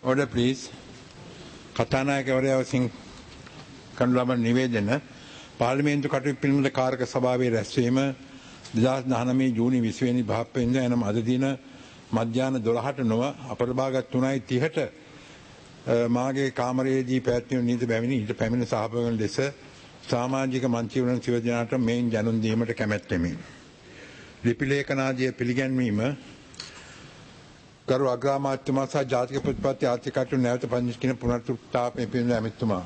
Order please. කතානායකවරයා විසින් කරනු ලබන නිවේදන පාර්ලිමේන්තු කටයුතු පිළිබඳ කාරක සභාවේ රැස්වීම 2019 ජූනි 20 වෙනි බ්‍රහස්පතින්දා එනම් අද දින මධ්‍යහන 12ට නොව අපරභාග 3:30ට මාගේ කාමරයේදී පැවැත්වෙන නීති බැවිනි ඊට පැමිණ සහභාගී ලෙස සමාජික මන්ත්‍රීවරුන් සිය දෙනාට මේන් දැනුම් දීමට කැමැත්තෙමි. ලිපි ලේඛනාදිය පිළිගැන්වීම ගරු අග්‍රාමාත්‍යතුමා සහ ජාතික ප්‍රතිපත්ති ආර්ථික කටයුතු නැවත පරිශීලන පුනරුත්ථාපනය පිළිබඳ ඇමතුමා.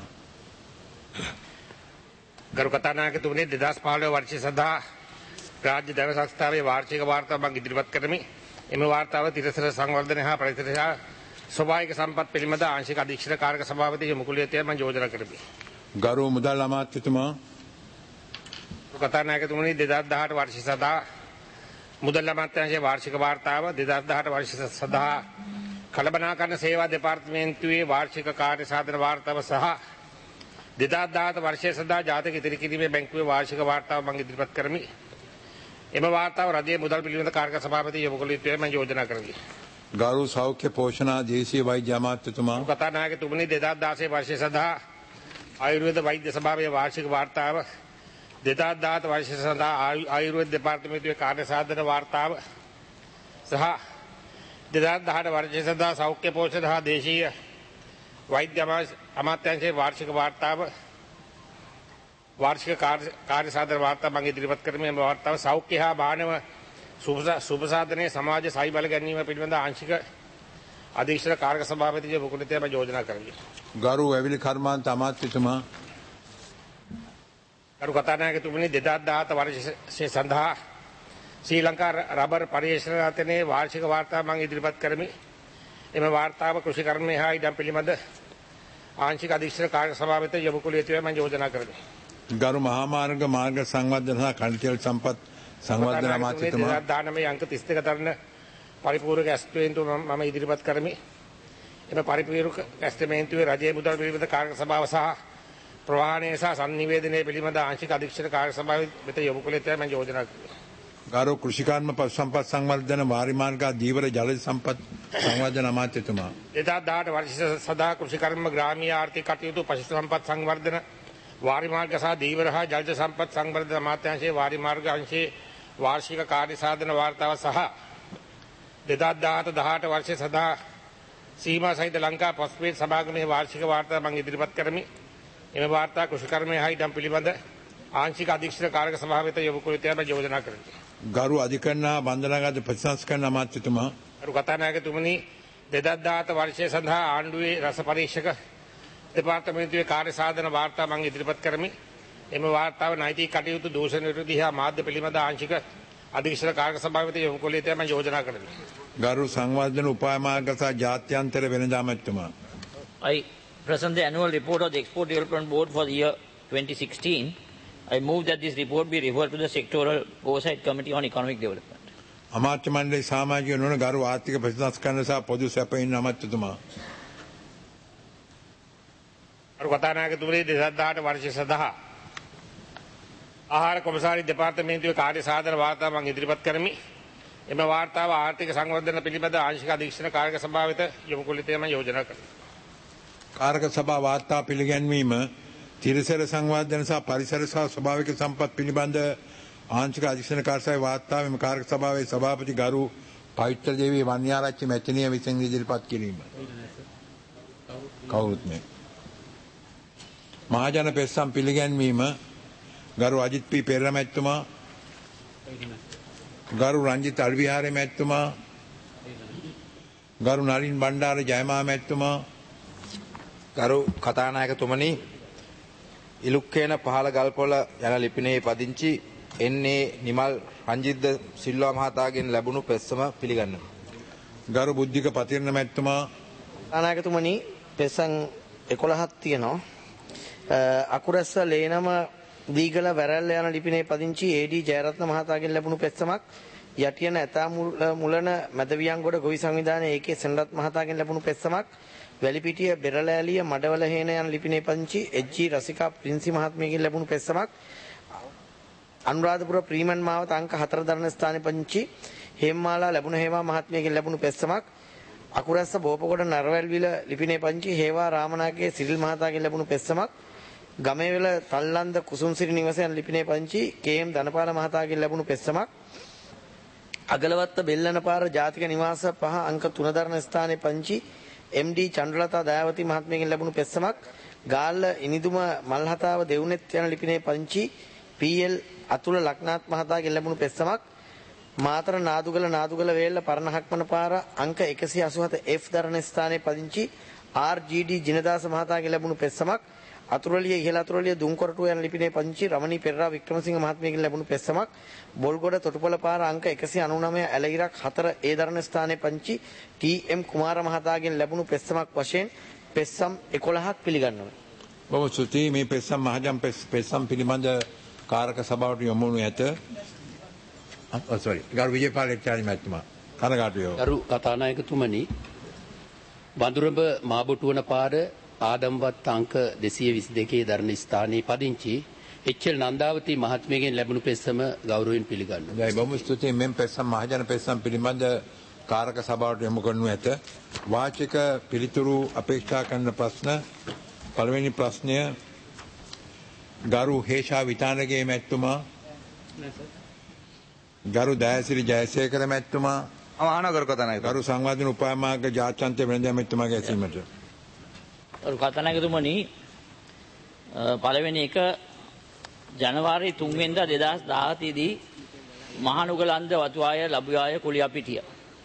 ගරු කතානායකතුමනි 2015 වර්ෂය සඳහා රාජ්‍ය දැව සංස්ථාවේ වාර්ෂික වාර්තාව මම ඉදිරිපත් කරමි. එම වාර්තාව තිරසර සංවර්ධනය හා පරිසර ස්වභාවික සම්පත් පිළිබඳ ආංශික අධීක්ෂණ කාරක සභාපති යොමුකුලියතේ මම යෝජනා කරමි. ගරු මුදල් අමාත්‍යතුමා. කතානායකතුමනි 2018 වර්ෂය සඳහා මුදල් අමාත්‍යාංශයේ වාර්ෂික වාර්තාව 2018 වර්ෂය සඳහා කළමනාකරණ සේවා දෙපාර්තමේන්තුවේ වාර්ෂික කාර්ය සාධන වාර්තාව සහ 2017 වර්ෂය සඳහා ජාතික ඉදිරි කිරීමේ බැංකුවේ වාර්ෂික වාර්තාව මම ඉදිරිපත් කරමි. එම වාර්තාව රජයේ මුදල් පිළිබඳ කාරක සභාපති යොමුකුලියතේ මම යෝජනා කරමි. ගරු සෞඛ්‍ය පෝෂණ දේශීය වෛද්‍ය අමාත්‍යතුමා. කතානායකතුමනි 2016 වර්ෂය සඳහා ආයුර්වේද වෛද්‍ය සභාවේ වාර්ෂික වාර්තාව 2017 වර්ෂය සඳහා ආයුර්වේද දෙපාර්තමේන්තුවේ කාර්ය සාධන වාර්තාව සහ 2018 වර්ෂය සඳහා සෞඛ්‍ය පෝෂණ හා දේශීය වෛද්‍ය අමාත්‍යාංශයේ වාර්ෂික වාර්තාව වාර්ෂික කාර්ය සාධන වාර්තාව මම ඉදිරිපත් කරමි. මේ වාර්තාව සෞඛ්‍ය හා මානව සුබසාධනයේ සමාජ සහයි බල ගැනීම පිළිබඳ ආංශික අධීක්ෂණ කාරක සභාපතිගේ මුකුණිතේ මම යෝජනා කරමි. ගරු ඇවිලි කර්මාන්ත අමාත්‍යතුමා. ගරු කතානායකතුමනි 2017 වර්ෂය සඳහා ශ්‍රී ලංකා රබර් පරිශ්‍රණායතනයේ වාර්ෂික වාර්තාව මම ඉදිරිපත් කරමි. එම වාර්තාව කෘෂිකර්මය හා ඉඩම් පිළිබඳ ආංශික අධීක්ෂණ කාරක සභාපති යොමුකුලියතේ මම යෝජනා කරමි. ගරු මහා මාර්ග සංවර්ධන සහ කණිතෙල් සම්පත් සංවර්ධන අමාත්‍යතුමා. 2019 අංක 32 තරණ පරිපූර්ණක ඇස්තමේන්තුව මම ඉදිරිපත් කරමි. එම පරිපූර්ණක ඇස්තමේන්තුවේ රජයේ මුදල් පිළිබඳ කාරක සභාව සහ ප්‍රවාහනය සහ සංනිවේදනය පිළිබඳ ආංශික අධීක්ෂණ කාර්ය සභාව වෙත යොමු කළ යුතුයි මම යෝජනා කරමි. ගරු කෘෂිකර්ම පශු සම්පත් සංවර්ධන වාරිමාර්ග දීවර ජල සම්පත් සංවර්ධන අමාත්‍යතුමා. 2018 වර්ෂය සඳහා කෘෂිකර්ම ග්‍රාමීය ආර්ථික කටයුතු පශු සම්පත් සංවර්ධන වාරිමාර්ග සහ දීවර හා ජල සම්පත් සංවර්ධන අමාත්‍යාංශයේ වාරිමාර්ග අංශයේ වාර්ෂික කාර්ය සාධන වාර්තාව සහ 2017 වර්ෂය සඳහා සීමා සහිත ලංකා පොස්පේට් සභාගමේ වාර්ෂික වාර්තාව මම ඉදිරිපත් කරමි. එම වාර්තා කෘෂිකර්මය හා ඉඩම් පිළිබඳ ආංශික අධීක්ෂණ කාරක සභාව වෙත යොමු කර තිබෙන යෝජනා කරමි. ගරු අධිකරණ බන්ධනාගත ප්‍රතිසංස්කරණ අමාත්‍යතුමා. ගරු කතානායකතුමනි 2017 වර්ෂය සඳහා ආණ්ඩුවේ රස පරීක්ෂක දෙපාර්තමේන්තුවේ කාර්ය සාධන වාර්තා මම ඉදිරිපත් කරමි. එම වාර්තාව නෛතික කටයුතු දූෂණ විරෝධී හා මාධ්‍ය පිළිබඳ ආංශික අධීක්ෂණ කාරක සභාව වෙත යොමු කළ යුතුයි මම යෝජනා කරමි. ගරු සංවර්ධන උපාය මාර්ග සහ ජාත්‍යන්තර වෙළඳ අමාත්‍යතුමා. I present the annual report of the Export Development Board for the year 2016. I move that this report be referred to the Sectoral Oversight Committee on Economic Development. අමාත්‍ය මණ්ඩලයේ සමාජික නොවන ගරු ආර්ථික ප්‍රතිසංස්කරණ සහ පොදු සැපයීම් අමාත්‍යතුමා. ගරු කතානායකතුමනි 2018 වර්ෂය සඳහා ආහාර කොමසාරි දෙපාර්තමේන්තුවේ කාර්ය සාධන වාර්තාව මම ඉදිරිපත් කරමි. එම වාර්තාව ආර්ථික සංවර්ධන පිළිබඳ ආංශික අධීක්ෂණ කාරක සභාව වෙත යොමු කළ යුතුයි මම යෝජනා කරමි. කාරක සභා වාර්තා පිළිගැන්වීම තිරසර සංවර්ධන සහ පරිසර සහ ස්වභාවික සම්පත් පිළිබඳ ආංශික අධීක්ෂණ කාර්යසභාවේ වාර්තාව මෙම කාරක සභාවේ සභාපති ගරු පවිත්‍ර දේවී වන්‍යාරච්චි මැතිණිය විසින් ඉදිරිපත් කිරීම. කවුරුත් නෑ. මහජන පෙත්සම් පිළිගැන්වීම ගරු අජිත් පී පෙරේරා මැතිතුමා. ගරු රංජිත් අල්විහාරේ මැතිතුමා. ගරු නලින් බණ්ඩාර ජයමා මැතිතුමා. ගරු කතානායකතුමනි ඉලුක්කේන පහළ ගල්පොළ යන ලිපිනයේ පදිංචි එන්නේ නිමල් රංජිත් සිල්වා මහතාගෙන් ලැබුණු පෙත්සම පිළිගන්නවා. ගරු බුද්ධික පතිරණ මැතිතුමා. කතානායකතුමනි පෙත්සම් 11ක් තියෙනවා. අකුරැස්ස ලේනම දීගල වැරැල්ල යන ලිපිනයේ පදිංචි ඒ.ඩී. ජයරත්න මහතාගෙන් ලැබුණු පෙත්සමක් යටියන ඇතා මුලන මැදවියන්ගොඩ ගොවි සංවිධානයේ ඒකේ සෙනරත් මහතාගෙන් ලැබුණු පෙත්සමක් වැලිපිටිය බෙරළෑලිය මඩවල හේන යන ලිපිනයේ පදිංචි එච්.ජී. රසිකා ප්‍රින්සි මහත්මියගෙන් ලැබුණු පෙත්සමක් අනුරාධපුර ප්‍රීමන් මාවත අංක 4 දරණ ස්ථානයේ පදිංචි හේම්මාලා ලැබුණ හේවා මහත්මියගෙන් ලැබුණු පෙත්සමක් අකුරැස්ස බෝපකොට නරවැල්විල ලිපිනේ පංචි හේවා රාමනාගේ සිරිල් මහතාගෙන් ලැබුණු පෙස්සමක් ගමේවල තල්ලන්ද කුසුම්සිරි නිවසයන් ලිපිනේ පංචි කේම් ධනපාල මහතාගෙන් ලැබුණු පෙස්සමක් අගලවත්ත බෙල්ලන පාර ජාතික නිවාස 5 අංක 3 දරන ස්ථානයේ පංචි MD චන්ද්‍රලතා දයාවති මහත්මියගෙන් ලැබුණු පෙස්සමක් ගාල්ල ඉනිදුම මල්හතාව දෙවුනෙත් යන ලිපිනේ පංචි PL අතුල ලක්නාත් මහතාගෙන් ලැබුණු පෙස්සමක් මාතර නාදුගල වේල්ල පරණ හක්මන පාර අංක 187 F දරන ස්ථානයේ පදිංචි RGD ජිනදාස මහතාගෙන් ලැබුණු පෙස්සමක් අතුරලිය ඉහළ අතුරලිය දුම්කොරටුව යන ලිපිනේ පදිංචි රමණී පෙරරා වික්‍රමසිංහ මහත්මියගෙන් ලැබුණු පෙස්සමක් බොල්ගොඩ තොටුපොළ පාර අංක 199 ඇලගිරක් 4 A දරන ස්ථානයේ පදිංචි TM කුමාර මහතාගෙන් ලැබුණු පෙස්සමක් වශයෙන් පෙස්සම් 11ක් පිළිගන්නවා. බොහොම ස්තුතියි මේ පෙස්සම් මහජන පෙස්සම් පිළිබඳ කාරක සභාවට යොමු වනු ඇත. ගරු විජේපාල එච්චාරි මැතිතුමා කනගාටුයි. ගරු කතානායකතුමනි වඳුරඹ මාබොටුවන පාර ආදම්වත් අංක 222 දරණ ස්ථානයේ පදිංචි එච්.එල්. නන්දාවති මහත්මියගෙන් ලැබුණු පෙස්සම ගෞරවයෙන් පිළිගන්නවා. දැන් බොහොම ස්තුතියි මෙම් පෙස්සම් මහජන පෙස්සම් පිළිබඳ කාරක සභාවට යොමු කරනු ඇත. වාචික පිළිතුරු අපේක්ෂා කරන ප්‍රශ්න පළවෙනි ප්‍රශ්නය ගරු හේෂා විතානගේ මැතිතුමා ගරු දයාසිරි ජයසේකර මැතිතුමා ගරු සංවාදින උපාමාර්ග ජාත්‍යන්තර වෙළඳ මැතිතුමාගේ ඇසීමට ගරු කතානායකතුමනි පළවෙනි එක ජනවාරි 3 වෙනිදා 2017 දී මහනුගලන්ද වතුආය ලබුආය කුලියාපිටිය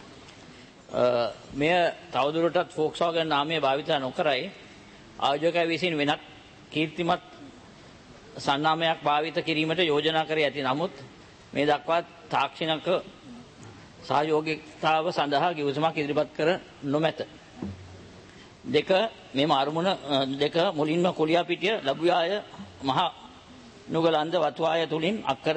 මෙය තවදුරටත් ෆෝක්ස්වාගන් නාමය භාවිත නොකරයි ආයෝජකයා විසින් වෙනත් කීර්තිමත් සන්නාමයක් භාවිත කිරීමට යෝජනා කර ඇති. නමුත් මේ දක්වා තාක්ෂණික සහයෝගීතාව සඳහා කිවිසුමක් ඉදිරිපත් කර නොමැත. දෙක මෙම අරමුණ දෙක මුලින්ම කුලියාපිටිය ලබුආය මහ නුගලන්ද වතුආය තුලින් අක්කර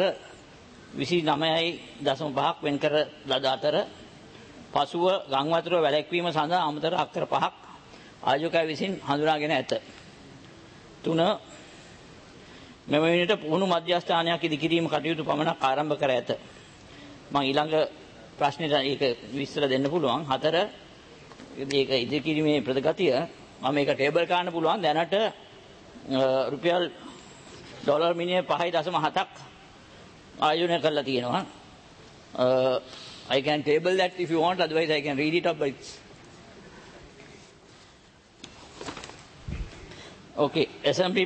29.5ක් වෙන් කර ලද අතර පසුව ගංවතුර වැළැක්වීම සඳහා අමතර අක්කර 5ක් ආයෝජකයා විසින් හඳුනාගෙන ඇත. 3 මෙම වෙනට පුහුණු මධ්‍යස්ථානයක් ඉදිකිරීම කටයුතු පමණක් ආරම්භ කර ඇත. මම ඊළඟ ප්‍රශ්නෙට ඒක විස්තර දෙන්න පුළුවන්. 4 ඒක ඉදිකිරීමේ ප්‍රතිගතිය මම මේක ටේබල් කරන්න පුළුවන්. දැනට රුපියල් ඩොලර් මිලියන 5.7ක් ආයෝජනය කරලා තියෙනවා. I can table that if you want, otherwise I can read it up. But okay, SMP.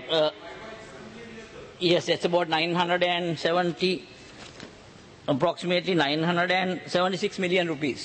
Yes, it's about 970, approximately 976 million rupees.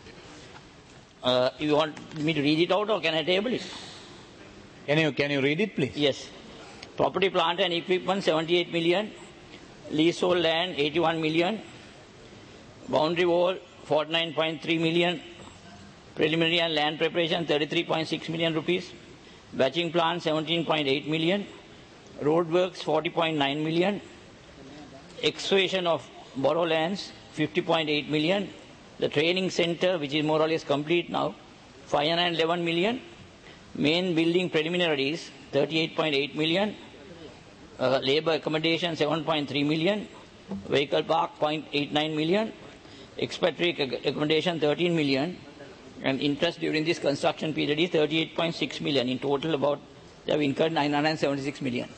You want me to read it out or can I table it? Can you read it, please? Yes. Property, plant and equipment 78 million. Leasehold land 81 million. Boundary wall 49.3 million. Preliminary and land preparation 33.6 million rupees. Batching plant 17.8 million. Roadworks 40.9 million. Excavation of borrow lands 50.8 million. The training center, which is more or less complete now, 511 million. Main building preliminaries 38.8 million. Labor accommodation 7.3 million. Vehicle park 0.89 million. Expatriate accommodation 13 million. And interest during this construction period is 38.6 million. In total, about they have incurred 976 million.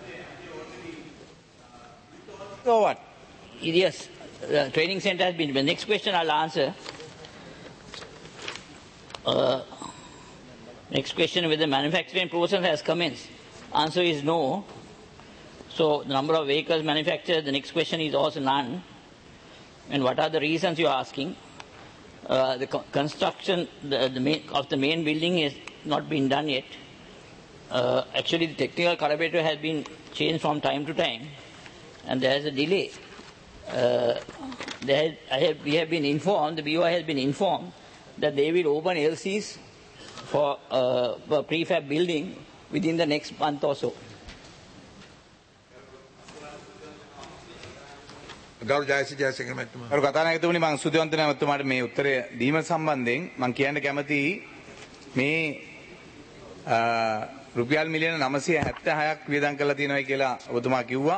So what? Yes, the training center has been. The next question I'll answer. Next question, whether the manufacturing process has commenced. Answer is no. So the number of vehicles manufactured, the next question is also none. And what are the reasons you are asking? The construction of the main building has not been done yet. Actually, the technical collaborator has been changed from time to time, and there is a delay. We have been informed, the BOI has been informed that they will open LCs for prefab building within the next month or so. ගරු ජයසේකර මැතිතුමා ගරු කතානායකතුමනි මම සුදවන්ත නැවතුමාට මේ උත්තරය දීම සම්බන්ධයෙන් මම කියන්න කැමතියි මේ රුපියල් මිලියන 976ක් වියදම් කරලා තියෙනවා කියලා ඔබතුමා කිව්වා.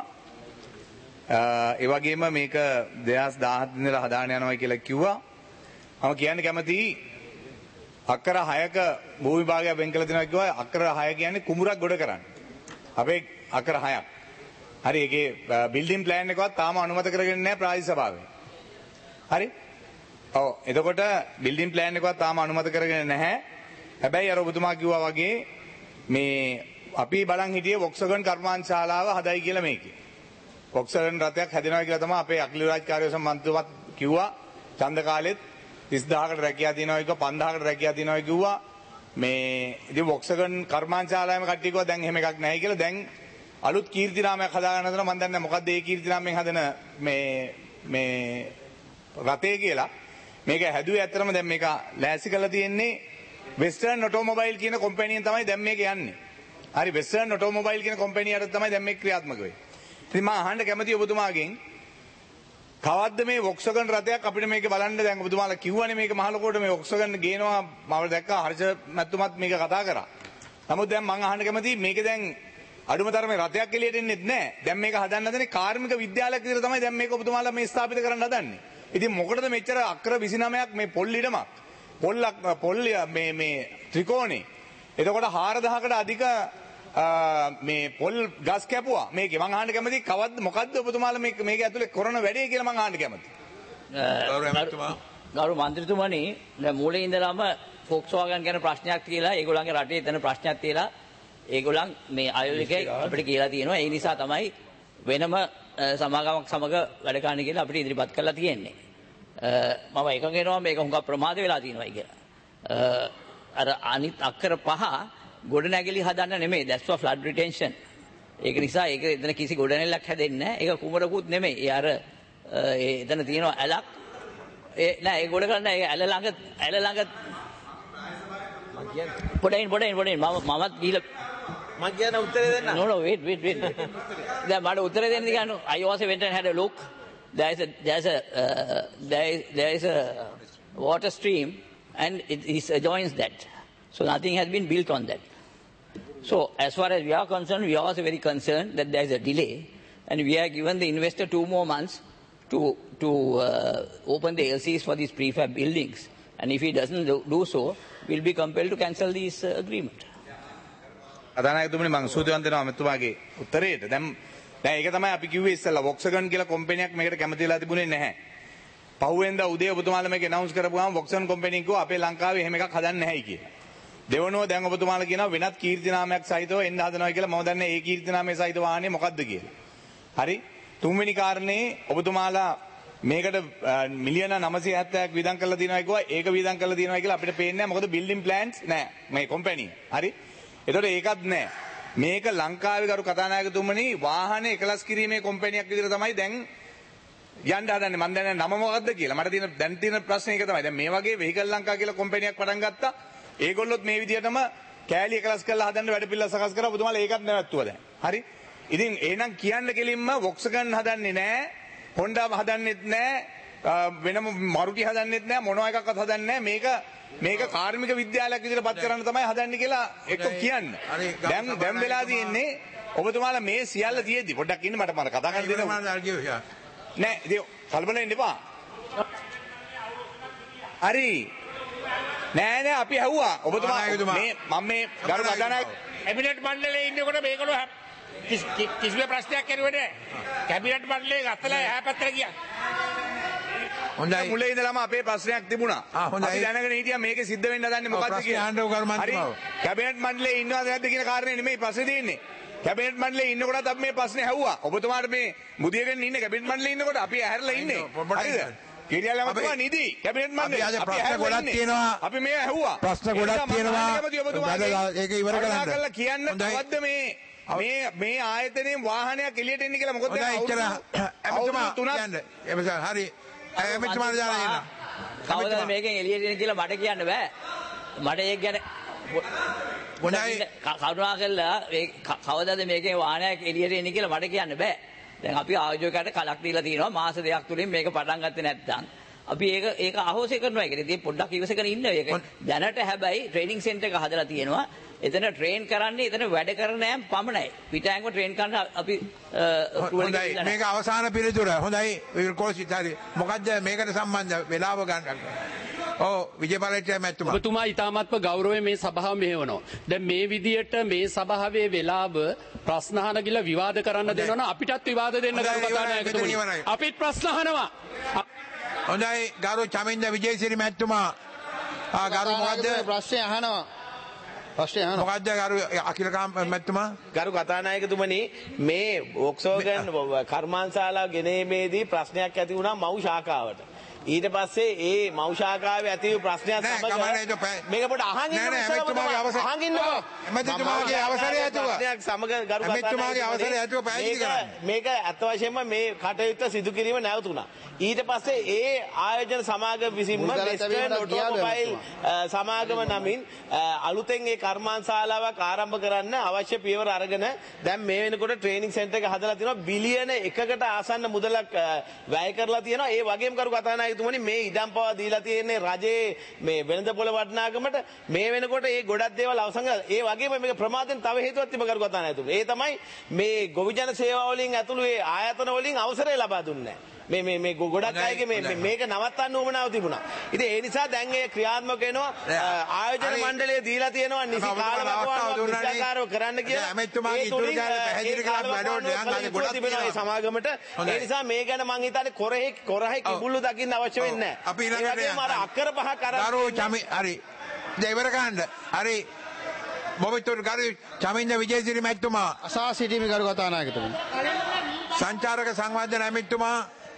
ඒ වගේම මේක 2017 ඉඳලා හදාගෙන යනවා කියලා කිව්වා. මම කියන්න කැමතියි අක්කර 6ක භූමි භාගයක් වෙන් කළ දෙනවා කිව්වා අක්කර 6 කියන්නේ කුඹුරක් ගොඩ කරන්න. අපේ අක්කර 6ක්. හරි ඒකේ බිල්ඩින් ප්ලෑන් එකවත් තාම අනුමත කරගෙන නැහැ ප්‍රාදේශීය සභාවෙන්. හරි? ඔව් එතකොට බිල්ඩින් ප්ලෑන් එකවත් තාම අනුමත කරගෙන නැහැ. හැබැයි අර ඔබතුමා කිව්වා වගේ මේ අපි බලන් හිටියේ වොක්සගන් කර්මාන්තශාලාව හදයි කියලා මේකේ. වොක්සගන් රථයක් හැදෙනවා කියලා තමයි අපේ අඛිල රාජ්‍ය කාර්ය සම්මන්ත්‍රණවත් කිව්වා. ඡන්ද කාලෙත් 30000කට රැකියා තියෙනවා කිව්වා 5000කට රැකියා තියෙනවා කිව්වා. මේ ඉතින් වොක්සගන් කර්මාන්තශාලාවෙම කට්ටිය කිව්වා දැන් එහෙම එකක් නැහැ කියලා. දැන් අලුත් කීර්තිනාමයක් හදාගන්න හදනවා. මම දන්නේ නැහැ මොකද්ද ඒ කීර්තිනාමයෙන් හදන මේ රථය කියලා. මේක හැදුවේ ඇත්තටම දැන් මේක ලෑස්ති කරලා තියෙන්නේ වෙස්ටර්න් ඔටෝමොබයිල් කියන කම්පැනියෙන් තමයි දැන් මේක යන්නේ. හරි වෙස්ටර්න් ඔටෝමොබයිල් කියන කම්පැනියට තමයි දැන් මේක ක්‍රියාත්මක වෙන්නේ. ඉතින් මම අහන්න කැමතියි ඔබතුමාගෙන් කවද්ද මේ වොක්සගන් රථයක් අපිට මේක බලන්න දැන් ඔබතුමාලා කිව්වනේ මේක මහලකොට මේ වොක්සගන් ගේනවා මම දැක්කා හර්ෂ මැතිතුමත් මේක කතා කරා. නමුත් දැන් මම අහන්න කැමතියි මේක දැන් අඩුම තරමේ රථයක් එළියට එන්නෙත් නැහැ. දැන් මේක හදන්න හදන්නේ කාර්මික විද්‍යාලයක් විතර තමයි දැන් මේක ඔබතුමාලා මේ ස්ථාපිත කරන්න හදන්නේ. ඉතින් මොකටද මෙච්චර අක්කර 29ක් මේ පොල් ඉඩමක් පොල් මේ ත්‍රිකෝණේ එතකොට 4000කට අධික මේ පොල් ගස් කැපුවා මේකේ මං අහන්න කැමති කවද්ද මොකද්ද ඔබතුමාලා මේක ඇතුලේ කරන වැඩේ කියලා මං අහන්න කැමති ගෞරව මන්ත්‍රීතුමනි දැන් මූලයේ ඉඳලාම ෆොක්ස්වාගන් ගැන ප්‍රශ්නයක් තියලා ඒගොල්ලන්ගේ රටේ එතන ප්‍රශ්නයක් තියලා ඒගොල්ලන් මේ ආයෝජකයි අපිට කියලා තියෙනවා ඒ නිසා තමයි වෙනම සමාගමක් සමග වැඩ කරන්න කියලා අපිට ඉදිරිපත් කරලා තියෙන්නේ මම එකඟ වෙනවා මේක හුඟක් ප්‍රමාද වෙලා තියෙනවා කියලා අර අනිත් අක්කර 5 ගොඩනැගිලි හදන්න නෙමෙයි that's for flood retention ඒක නිසා ඒක එතන කිසි ගොඩනැගිල්ලක් හැදෙන්නේ නැහැ ඒක කුමරකුත් නෙමෙයි ඒ අර එතන තියෙනවා ඇලක් ඒ නෑ ඒ ගොඩ කරන්න ඒ ඇල ළඟ පොඩින් මමත් ගිහලා මම කියන උත්තරේ දෙන්න no wait දැන් මට උත්තරේ දෙන්න ගන්න I also went and had a look there is a water stream and it adjoins that so nothing has been built on that so as far as we are concerned we are also very concerned that there is a delay and we have given the investor 2 more months to open the LCs for these prefab buildings and if he doesn't do so we'll be compelled to cancel this agreement අදානායකතුමනි මම සූතිවන්ත වෙනවා මෙතුමාගේ උත්තරේට දැන් ඒක තමයි අපි කිව්වේ ඉස්සෙල්ලා Volkswagen කියලා කම්පැනියක් මේකට කැමති වෙලා තිබුණේ නැහැ පහුවෙන්දා උදේ ඔබතුමාලා මේක ඇනවුන්ස් කරපුවාම වොක්සගන් කම්පැනි කිව්වා අපේ ලංකාවේ එහෙම එකක් හදන්නේ නැහැයි කියලා දෙවනුව දැන් ඔබතුමාලා කියනවා වෙනත් කීර්තිනාමයක් සහිතව එන්න හදනවා කියලා මම දන්නේ ඒ කීර්තිනාමයේ සහිත වාහනේ මොකද්ද කියලා හරි තුන්වෙනි කාරණේ ඔබතුමාලා මේකට මිලියන 970ක් වියදම් කරලා තියෙනවා කිව්වා ඒක වියදම් කරලා තියෙනවා කියලා අපිට පේන්නේ නැහැ මොකද බිල්ඩින් ප්ලෑන්ස් නැහැ මේ කම්පැනි හරි ඒතකොට ඒකත් නැහැ මේක ලංකාවේ ගරු කතානායකතුමනි වාහන එකලස් කිරීමේ කම්පැනියක් විදිහට තමයි දැන් යන්න හදන්නේ මම දන්නේ නම මොකද්ද කියලා මට දැන් තියෙන ප්‍රශ්නේ ඒක තමයි දැන් මේ වගේ වෙහිකල් ලංකා කියලා කම්පැනියක් පටන් ගත්තා ඒගොල්ලොත් මේ විදිහටම කෑලි එකලස් කරලා හදන්න වැඩ පිළිවෙල සකස් කරා ඔබතුමාලා ඒකත් නැවැත්තුවා දැන් හරි ඉතින් එහෙනම් කියන්න කෙලින්ම වොක්සගන් හදන්නේ නැහැ හොන්ඩා හදන්නෙත් නැහැ වෙනම මරුටි හදන්නෙත් නැහැ මොනවා එකක්වත් හදන්නේ නැහැ මේක කාර්මික විද්‍යාලයක් විදිහට පත් කරන්න තමයි හදන්නේ කියලා එක කියන්න. දැන් වෙලා තියෙන්නේ ඔබතුමාලා මේ සියල්ල තියෙද්දි පොඩ්ඩක් ඉන්න මට කතා කරන්න දෙන්න. නෑ ඉතින් කල්පනා වෙන්න එපා. හරි. නෑ අපි ඇහුවා ඔබතුමා මේ මම මේ ගරු කතානායක කැබිනට් මණ්ඩලයේ ඉන්නකොට මේගොල්ලෝ කිසිම ප්‍රශ්නයක් කරුවේ නෑ. කැබිනට් මණ්ඩලයේ අතලා එහා පැත්තට ගියා. හොඳයි මුලින් ඉඳලාම අපේ ප්‍රශ්නයක් තිබුණා. අපි දැනගෙන හිටියා මේකේ සිද්ධ වෙන්න හදන්නේ මොකක්ද කියලා. හරි. කැබිනට් මණ්ඩලයේ ඉන්නවද නැද්ද කියන කාරණේ නෙමෙයි ප්‍රශ්නේ තියෙන්නේ. කැබිනට් මණ්ඩලයේ ඉන්නකොටත් අපි මේ ප්‍රශ්නේ ඇහුවා. ඔබතුමාට මේ මුදියගෙන ඉන්නේ කැබිනට් මණ්ඩලයේ ඉන්නකොට අපි ඇහැරලා ඉන්නේ. හරිද? කීරියල්ලම තමයි නිදි කැබිනට් මණ්ඩලය. අපි ප්‍රශ්න ගොඩක් තියෙනවා. අපි මේ ඇහුවා. ප්‍රශ්න ගොඩක් තියෙනවා. ඒක ඉවර කරන්න. කියන්න කවද්ද මේ ආයතනයේ වාහනයක් එළියට එන්නේ කියලා මොකද හරි එමෙතුමාට දාලා එන්න කවදාද මේකෙන් එළියට එන්නේ කියලා මට කියන්න බෑ මට ඒක ගැන කරුණා කරලා කවදාද මේකේ වාහනයක් එළියට එන්නේ කියලා මට කියන්න බෑ දැන් අපි ආයෝජකයට කලක් දීලා තියෙනවා මාස 2ක් තුලින් මේක පටන් ගත්තේ නැත්නම් අපි ඒක අහෝසි කරනවා ඒකනේ ඉතින් පොඩ්ඩක් ඉවසගෙන ඉන්න ඒක දැනට හැබැයි ට්‍රේනින් සෙන්ටර් එක හදලා තියෙනවා එතන ට්‍රේන් කරන්නේ එතන වැඩ කරන අයන් පමණයි පිටාංගම ට්‍රේන් කරන්න අපි හොඳයි මේක අවසාන පිළිතුර හොඳයි විල් කොල්සිත් හරි මොකද්ද මේකට සම්බන්ධ වෙලාව ගන්න ඔව් විජේපාලච්චි මැතිතුමා. ඔබතුමා ඉතාමත්ම ගෞරවයෙන් මේ සභාව මෙහෙවනවා. දැන් මේ විදියට මේ සභාවේ වෙලාව ප්‍රශ්න අහන ගිහලා විවාද කරන්න දෙනවනම් අපිටත් විවාද දෙන්න ගරු කතානායකතුමනි. අපිත් ප්‍රශ්න අහනවා. හොඳයි ගරු චමින්ද විජේසිරි මැතිතුමා. ගරු මොකද්ද ප්‍රශ්නේ අහනවා. මොකද්ද ගරු අකිලකාම් මැතිතුමා? ගරු කතානායකතුමනි මේ වොක්සෝගන් කර්මාන්තශාලා ගෙනීමේදී ප්‍රශ්නයක් ඇති වුණා මව් ශාඛාවට. ඊට පස්සේ ඒ මව් ශාඛාවේ ඇති වූ ප්‍රශ්නයත් සමග මේක පොඩ්ඩ අහන් ඉන්න අහන් ඉන්නකෝ. මැතිතුමාගේ අවසරය ඇතුව ප්‍රශ්නයක් සමග ගරු මැතිතුමාගේ අවසරය ඇතුව පැහැදිලි කරන්න. මේක ඇත්ත වශයෙන්ම මේ කටයුත්ත සිදු කිරීම නැවතුණා. ඊට පස්සේ ඒ ආයෝජන සමාගම විසින්ම වෙස්ටර්න් ඔටෝමොබයිල් සමාගම නමින් අලුතෙන් ඒ කර්මාන්තශාලාවක් ආරම්භ කරන්න අවශ්‍ය පියවර අරගෙන දැන් මේ වෙනකොට ට්‍රේනින් සෙන්ටර් එක හදලා තිනවා බිලියන 1කට ආසන්න මුදලක් වැය කරලා තියෙනවා. ඒ වගේම කරු කතානායකතුමනි මේ ඉඩම් පවා දීලා තියෙන්නේ රජයේ මේ වෙළඳ පොළ වටිනාකමට. මේ වෙනකොට ඒ ගොඩක් දේවල් අවසන් කරලා ඒ වගේම මේක ප්‍රමාදයෙන් තව හේතුවක් තිබ්බ කරු කතානායකතුමනි. ඒ තමයි මේ ගොවිජන සේවා වලින් ඇතුළු ඒ ආයතන වලින් අවසරය ලබා දුන්නේ නැහැ. මේ ගොඩක් අයගේ මේක නවත්තන්න උවමනාව තිබුණා. ඉතින් ඒ නිසා දැන් ඒ ක්‍රියාත්මක වෙනවා ආයෝජන මණ්ඩලය දීලා තියෙනවා නිසි කාලවකවානුවක් විස්තරකාරව කරන්න කියලා. එමෙතුමාගේ ඉතුරු කාලේ පැහැදිලි කරලා වැඩවලට යන්න අද ගොඩක් තිබෙනවා මේ සමාගමට. ඒ නිසා මේ ගැන මං හිතන්නේ කොරහේ කිඹුල්ලු දකින්න අවශ්‍ය වෙන්නේ නැහැ. අපි ඊළඟට යනවා. අර අක්කර පහක් අරන් ගරු චමි හරි. දෙවර ගන්න. හරි. මොබිතුල් ගරු චමින්ද විජේසිරි මැතිතුමා අසා සිටීමේ කරු කතානායකතුමනි. සංචාරක සංවර්ධන ඇමතිතුමා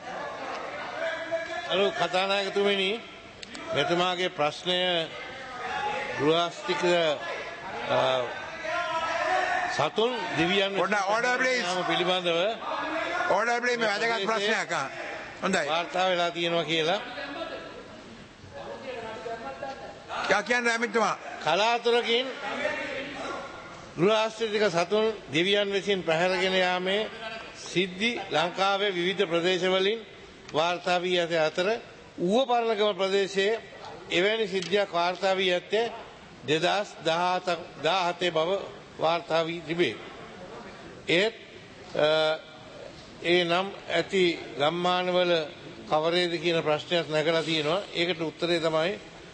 අලු කතානායකතුමනි මෙතුමාගේ ප්‍රශ්නය ගෘහස්තික සතුන් දිවියන් පිළිබඳව ඕඩර් ප්ලීස් මේ වැදගත් ප්‍රශ්නයක්. හොඳයි. වාර්තා වෙලා තියෙනවා කියලා. කියන්නේ ඇමතිතුමා කලාතුරකින් ගෘහස්තික සතුන් දිවියන් විසින් පැහැරගෙන යාමේ සිද්ධි ලංකාවේ විවිධ ප්‍රදේශවලින් වාර්තා වී ඇති අතර ඌව පරණගම ප්‍රදේශයේ එවැනි සිද්ධියක් වාර්තා වී ඇත්තේ 2017 බව වාර්තා වී තිබේ. ඒත් ඒ නම් ඇති ගම්මානවල කවරේද කියන ප්‍රශ්නයක් නැගලා තියෙනවා. ඒකට උත්තරේ තමයි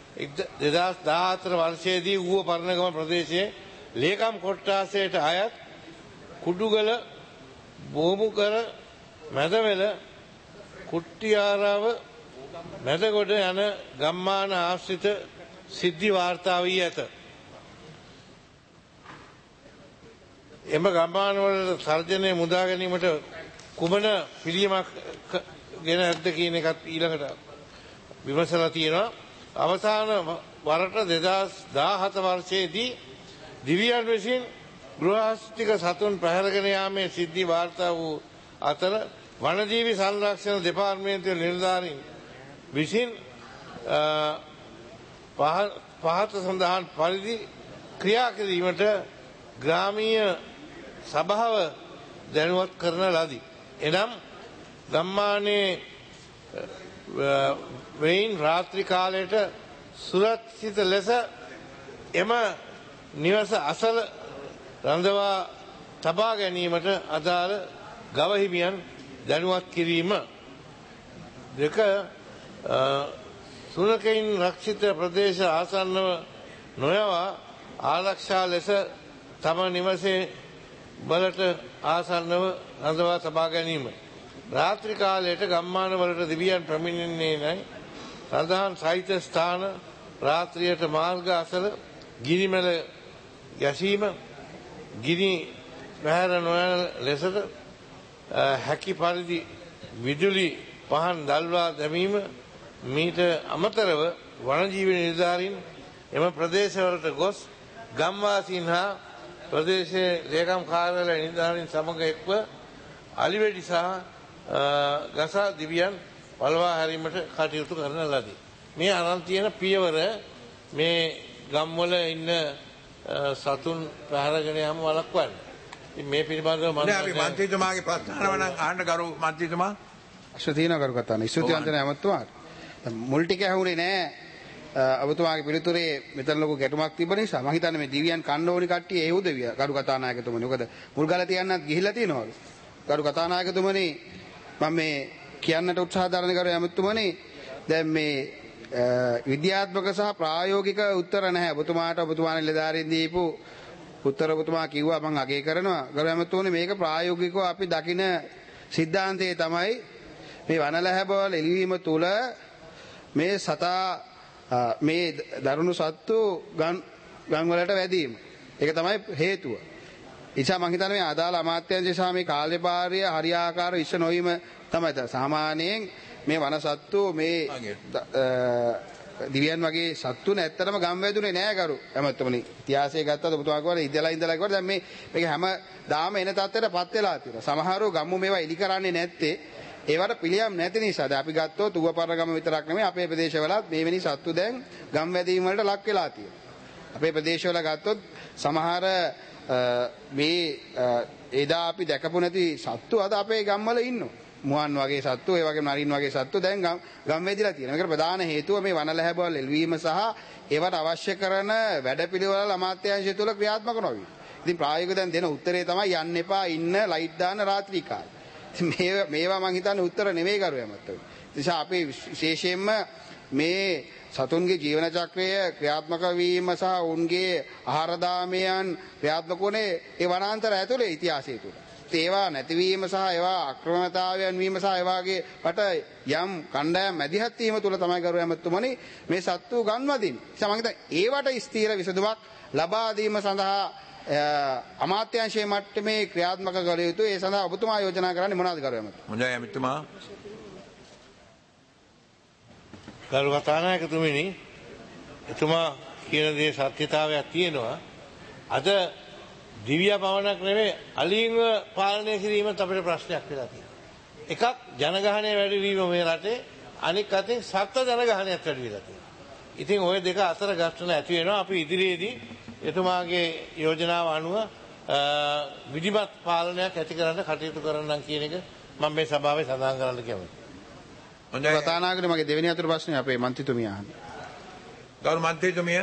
2014 වර්ෂයේදී ඌව පරණගම ප්‍රදේශයේ ලේකම් කොට්ටාසයට අයත් කුඩුගල බෝමුකර මැදවැල කුට්ටිආරාව මැදගොඩ යන ගම්මාන ආශ්‍රිත සිද්ධි වාර්තා වී ඇත. එම ගම්මානවල තර්ජනය මුදා ගැනීමට කුමන පිළියමක් ගෙන ඇද්ද කියන එකත් ඊළඟට විමසලා තියෙනවා. අවසාන වරට 2017 වර්ෂයේදී දිවියන් විසින් ගෘහස්තික සතුන් පැහැරගෙන යාමේ සිද්ධි වාර්තා වූ අතර වනජීවි සංරක්ෂණ දෙපාර්තමේන්තුවේ නිලධාරීන් විසින් පහත සඳහන් පරිදි ක්‍රියා කිරීමට ග්‍රාමීය සභාව දැනුවත් කරන ලදී. එනම් ගම්මානයේ වෙයින් රාත්‍රී කාලයට සුරක්ෂිත ලෙස එම නිවස අසල රඳවා තබා ගැනීමට අදාළ ගව හිමියන් දැනුවත් කිරීම. දෙක සුනකයින් රක්ෂිත ප්‍රදේශ ආසන්නව නොයවා ආරක්ෂා ලෙස තම නිවසේ බලට ආසන්නව රඳවා තබා ගැනීම. රාත්‍රී කාලයට ගම්මාන වලට දිවියන් පැමිණෙන්නේ නැහැ. සඳහන් සහිත ස්ථාන රාත්‍රියට මාර්ග අසල ගිනිමෙල යැසීම, ගිනි පැහැර නොයන ලෙසට හැකි පරිදි විදුලි පහන් දල්වා දැමීම. මීට අමතරව වනජීවි නිලධාරීන් එම ප්‍රදේශවලට ගොස් ගම්වාසීන් හා ප්‍රදේශයේ ලේකම් කාර්යාලය නිලධාරීන් සමග එක්ව අලිවැඩි සහ ගසා දිවියන් පළවා හැරීමට කටයුතු කරන ලදී. මේ අරන් තියෙන පියවර මේ ගම්වල ඉන්න සතුන් පැහැරගෙන යාම වළක්වන්න. ඉතින් මේ පිළිබඳව අපි මන්ත්‍රීතුමාගේ ප්‍රශ්න අහනවා නම් අහන්න ගරු මන්ත්‍රීතුමා. ඉස්සු තියෙනවා කරු කතාන. ඉස්සුති අන්තන ඇමතුමාට. මුල් ටික ඇහුනේ නෑ. ඔබතුමාගේ පිළිතුරේ මෙතන ලොකු ගැටුමක් තිබ්බ නිසා මම හිතන්නේ මේ දිවියන් කන්න ඕනි කට්ටිය ඒ උදවිය කරු කතානායකතුමනි. මොකද මුල් ගාලා තියන්නත් ගිහිල්ලා තියෙනවලු. කරු කතානායකතුමනි මම මේ කියන්නට උත්සාහ දරන කරු ඇමතුමනි දැන් මේ විද්‍යාත්මක සහ ප්‍රායෝගික උත්තර නැහැ. ඔබතුමාට ඔබතුමාගේ නිලධාරීන් දීපු උත්තර ඔබතුමා කිව්වා මම අගය කරනවා. ගරු ඇමතුමනි මේක ප්‍රායෝගිකව අපි දකින සිද්ධාන්තය තමයි මේ වනලැහැබවල එළිවීම තුළ මේ සතා මේ දරුණු සත්තු ගම් වලට වැදීම. ඒක තමයි හේතුව. නිසා මම හිතන්නේ මේ අදාළ අමාත්‍යාංශය සහ මේ කාර්යභාරය හරියාකාරව ඉෂ්ට නොවීම තමයි. සාමාන්‍යයෙන් මේ වන සත්තු මේ දිව්‍යයන් වගේ සත්තුන ඇත්තටම ගම් වැදුනේ නෑ කරු ඇමතුමනි. ඉතිහාසය ගත්තත් ඔබතුමා කිව්වා ඉඳලා කිව්වා දැන් මේක හැම දාම එන තත්ත්වයටපත් වෙලා තියෙනවා. සමහරව ගම්මු මේවා එලි කරන්නේ නැත්තේ ඒවට පිළියම් නැති නිසා. දැන් අපි ගත්තොත් ඌවපරණ ගම විතරක් නෙමෙයි අපේ ප්‍රදේශවලත් මේවැනි සත්තු දැන් ගම් වැදීම් වලට ලක් වෙලා තියෙනවා. අපේ ප්‍රදේශවල ගත්තොත් සමහර මේ එදා අපි දැකපු නැති සත්තු අද අපේ ගම්වල ඉන්නවා. මුවන් වගේ සත්තු, ඒ වගේම නරින් වගේ සත්තු දැන් ගම් වැදිලා තියෙනවා. මේකට ප්‍රධාන හේතුව මේ වනලැහැබවල එල්වීම සහ ඒවට අවශ්‍ය කරන වැඩපිළිවෙල අමාත්‍යාංශය තුළ ක්‍රියාත්මක නොවීම. ඉතින් ප්‍රායෝගිකව දැන් දෙන උත්තරේ තමයි යන්න එපා ඉන්න ලයිට් දාන රාත්‍රී කාලේ. මේවා මම හිතන්නේ උත්තර නෙවෙයි කරුවේ මතක. නිසා අපි විශේෂයෙන්ම මේ සතුන්ගේ ජීවන චක්‍රය ක්‍රියාත්මක වීම සහ ඔවුන්ගේ ආහාර දාමයන් ක්‍රියාත්මක වුණේ ඒ වනාන්තර ඇතුලේ ඉතිහාසය තුළ. ඒවා නැතිවීම සහ ඒවා අක්‍රමතාවයන් වීම සහ ඒවාගේ වට යම් කණ්ඩායම් මැදිහත් වීම තුළ තමයි ගරු ඇමතුමනි මේ සත්තු ගන්වදින්නේ. මම හිතන්නේ ඒවට ස්ථීර විසඳුමක් ලබා දීම සඳහා අමාත්‍යාංශයේ මට්ටමේ ක්‍රියාත්මක කළ යුතු. ඒ සඳහා ඔබතුමා යෝජනා කරන්නේ මොනවද කරු ඇමතුමනි? හොඳයි ඇමතුමා. ගරු කතානායකතුමනි, එතුමා කියන දේ සත්‍යතාවයක් තියෙනවා. අද දිව්‍ය පවණක් නෙවෙයි අලීන්ව පාලනය කිරීමත් අපිට ප්‍රශ්නයක් වෙලා තියෙනවා. එකක් ජනගහනය වැඩි වීම මේ රටේ, අනික් අතින් සත්ත්ව ජනගහනයත් වැඩි වෙලා තියෙනවා. ඉතින් ওই දෙක අතර ගැටුම ඇති වෙනවා. අපි ඉදිරියේදී එතුමාගේ යෝජනාව අනුව විධිමත් පාලනයක් ඇති කරන්න කටයුතු කරන්නම් කියන එක මම මේ සභාවේ සඳහන් කරන්න කැමතියි. හොඳයි කතානායකතුමනි, මගේ දෙවෙනි අතුරු ප්‍රශ්නේ අපේ මන්ත්‍රීතුමිය අහන්නේ. ගරු මන්ත්‍රීතුමිය.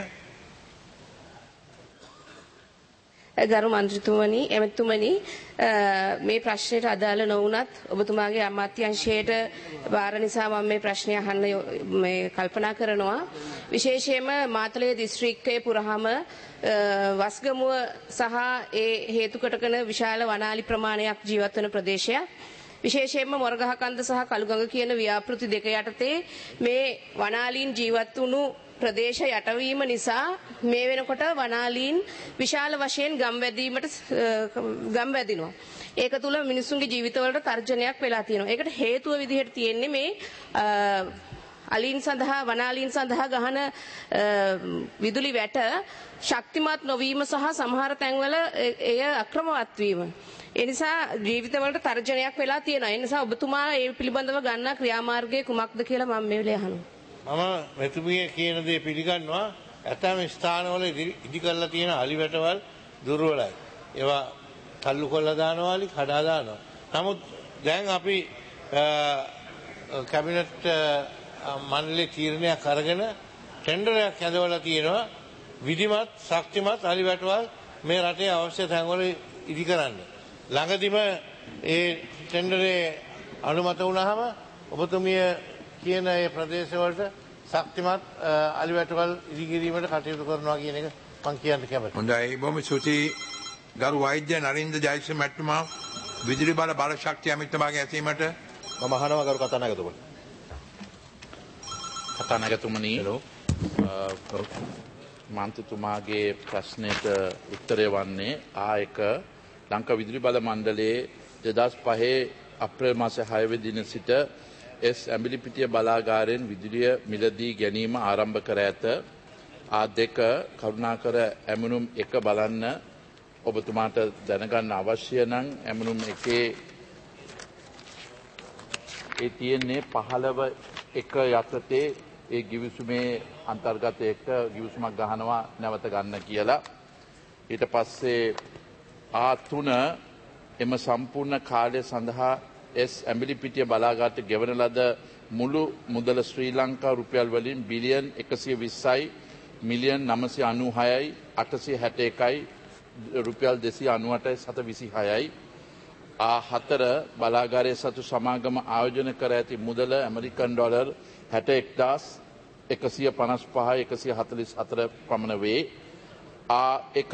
ගරු මන්ත්‍රීතුමනි, එමෙතුමනි මේ ප්‍රශ්නයට අදාළ නොවුනත් ඔබතුමාගේ අමාත්‍යාංශයට බාර නිසා මම මේ ප්‍රශ්නය අහන්න මේ කල්පනා කරනවා. විශේෂයෙන්ම මාතලේ දිස්ත්‍රික්කයේ පුරාම වස්ගමුව සහ ඒ හේතු කොටගෙන විශාල වනාලි ප්‍රමාණයක් ජීවත් වන ප්‍රදේශයක්. විශේෂයෙන්ම මොරගහකන්ද සහ කළුගඟ කියන ව්‍යාපෘති දෙක යටතේ මේ වනාලීන් ජීවත් වුණු ප්‍රදේශ යටවීම නිසා මේ වෙනකොට වනාලීන් විශාල වශයෙන් ගම් වැදිනවා. ඒක තුල මිනිසුන්ගේ ජීවිතවලට තර්ජනයක් වෙලා තියෙනවා. ඒකට හේතුව විදිහට තියෙන්නේ මේ අලීන් සඳහා වනාලීන් සඳහා ගහන විදුලි වැට ශක්තිමත් නොවීම සහ සමහර තැන්වල එය අක්‍රමවත් වීම. ඒ නිසා ජීවිතවලට තර්ජනයක් වෙලා තියෙනවා. ඒ නිසා ඔබතුමා ඒ පිළිබඳව ගන්නා ක්‍රියාමාර්ගය කුමක්ද කියලා මම මේ වෙලේ අහනවා. මම මෙතුමිය කියන දේ පිළිගන්නවා. ඇතැම් ස්ථානවල ඉදි කරලා තියෙන අලිවැටවල් දුර්වලයි. ඒවා තල්ලු කරලා දානවාලි කඩා දානවා. නමුත් දැන් අපි කැබිනට් මණ්ඩලයේ තීරණයක් අරගෙන ටෙන්ඩරයක් ඇදවලා තියෙනවා විධිමත් ශක්තිමත් අලිවැටවල් මේ රටේ අවශ්‍ය තැන්වල ඉදි කරන්න. ළඟදිම ඒ ටෙන්ඩරේ අනුමත වුණාම ඔබතුමිය කියන ඒ ප්‍රදේශවලට ශක්තිමත් අලිවැටවල් ඉදිකිරීමට කටයුතු කරනවා කියන එක මම කියන්න කැමතියි. හොඳයි, බොහොම ස්තුතියි ගරු වෛද්‍ය නරින්ද ජයශ්‍රී මැතිතුමා විදුලි බල බල ශක්තිය අමිතුමාගේ ඇසීමට මම අහනවා ගරු කතානායකතුමනි. කතානායකතුමනි, මන්ත්‍රීතුමාගේ ප්‍රශ්නයට උත්තරය වන්නේ ආයක ලංකා විදුලි බල මණ්ඩලයේ 2005 අප්‍රේල් මාස 6 වෙනි දින සිට ඇඹිලිපිටිය බලාගාරයෙන් විදුලිය මිලදී ගැනීම ආරම්භ කර ඇත. දෙක කරුණාකර ඇමනුම් 1 බලන්න. ඔබතුමාට දැනගන්න අවශ්‍ය නම් ඇමනුම් 1 ඒ තියෙන්නේ 15.1 යටතේ ඒ ගිවිසුමේ අන්තර්ගත එක ගිවිසුමක් ගහනවා නැවත ගන්න කියලා. ඊට පස්සේ A3 එම සම්පූර්ණ කාලය සඳහා ඇඹිලිපිටිය බලාගාරයට ගෙවන ලද මුළු මුදල ශ්‍රී ලංකා රුපියල් වලින් බිලියන් 120යි මිලියන් 996යි 861යි රුපියල් 298යි 726යි. A4 බලාගාරයේ සතු සමාගම ආයෝජන කර ඇති මුදල ඇමරිකන් ඩොලර් 61000 155 144 පමණ වේ. එක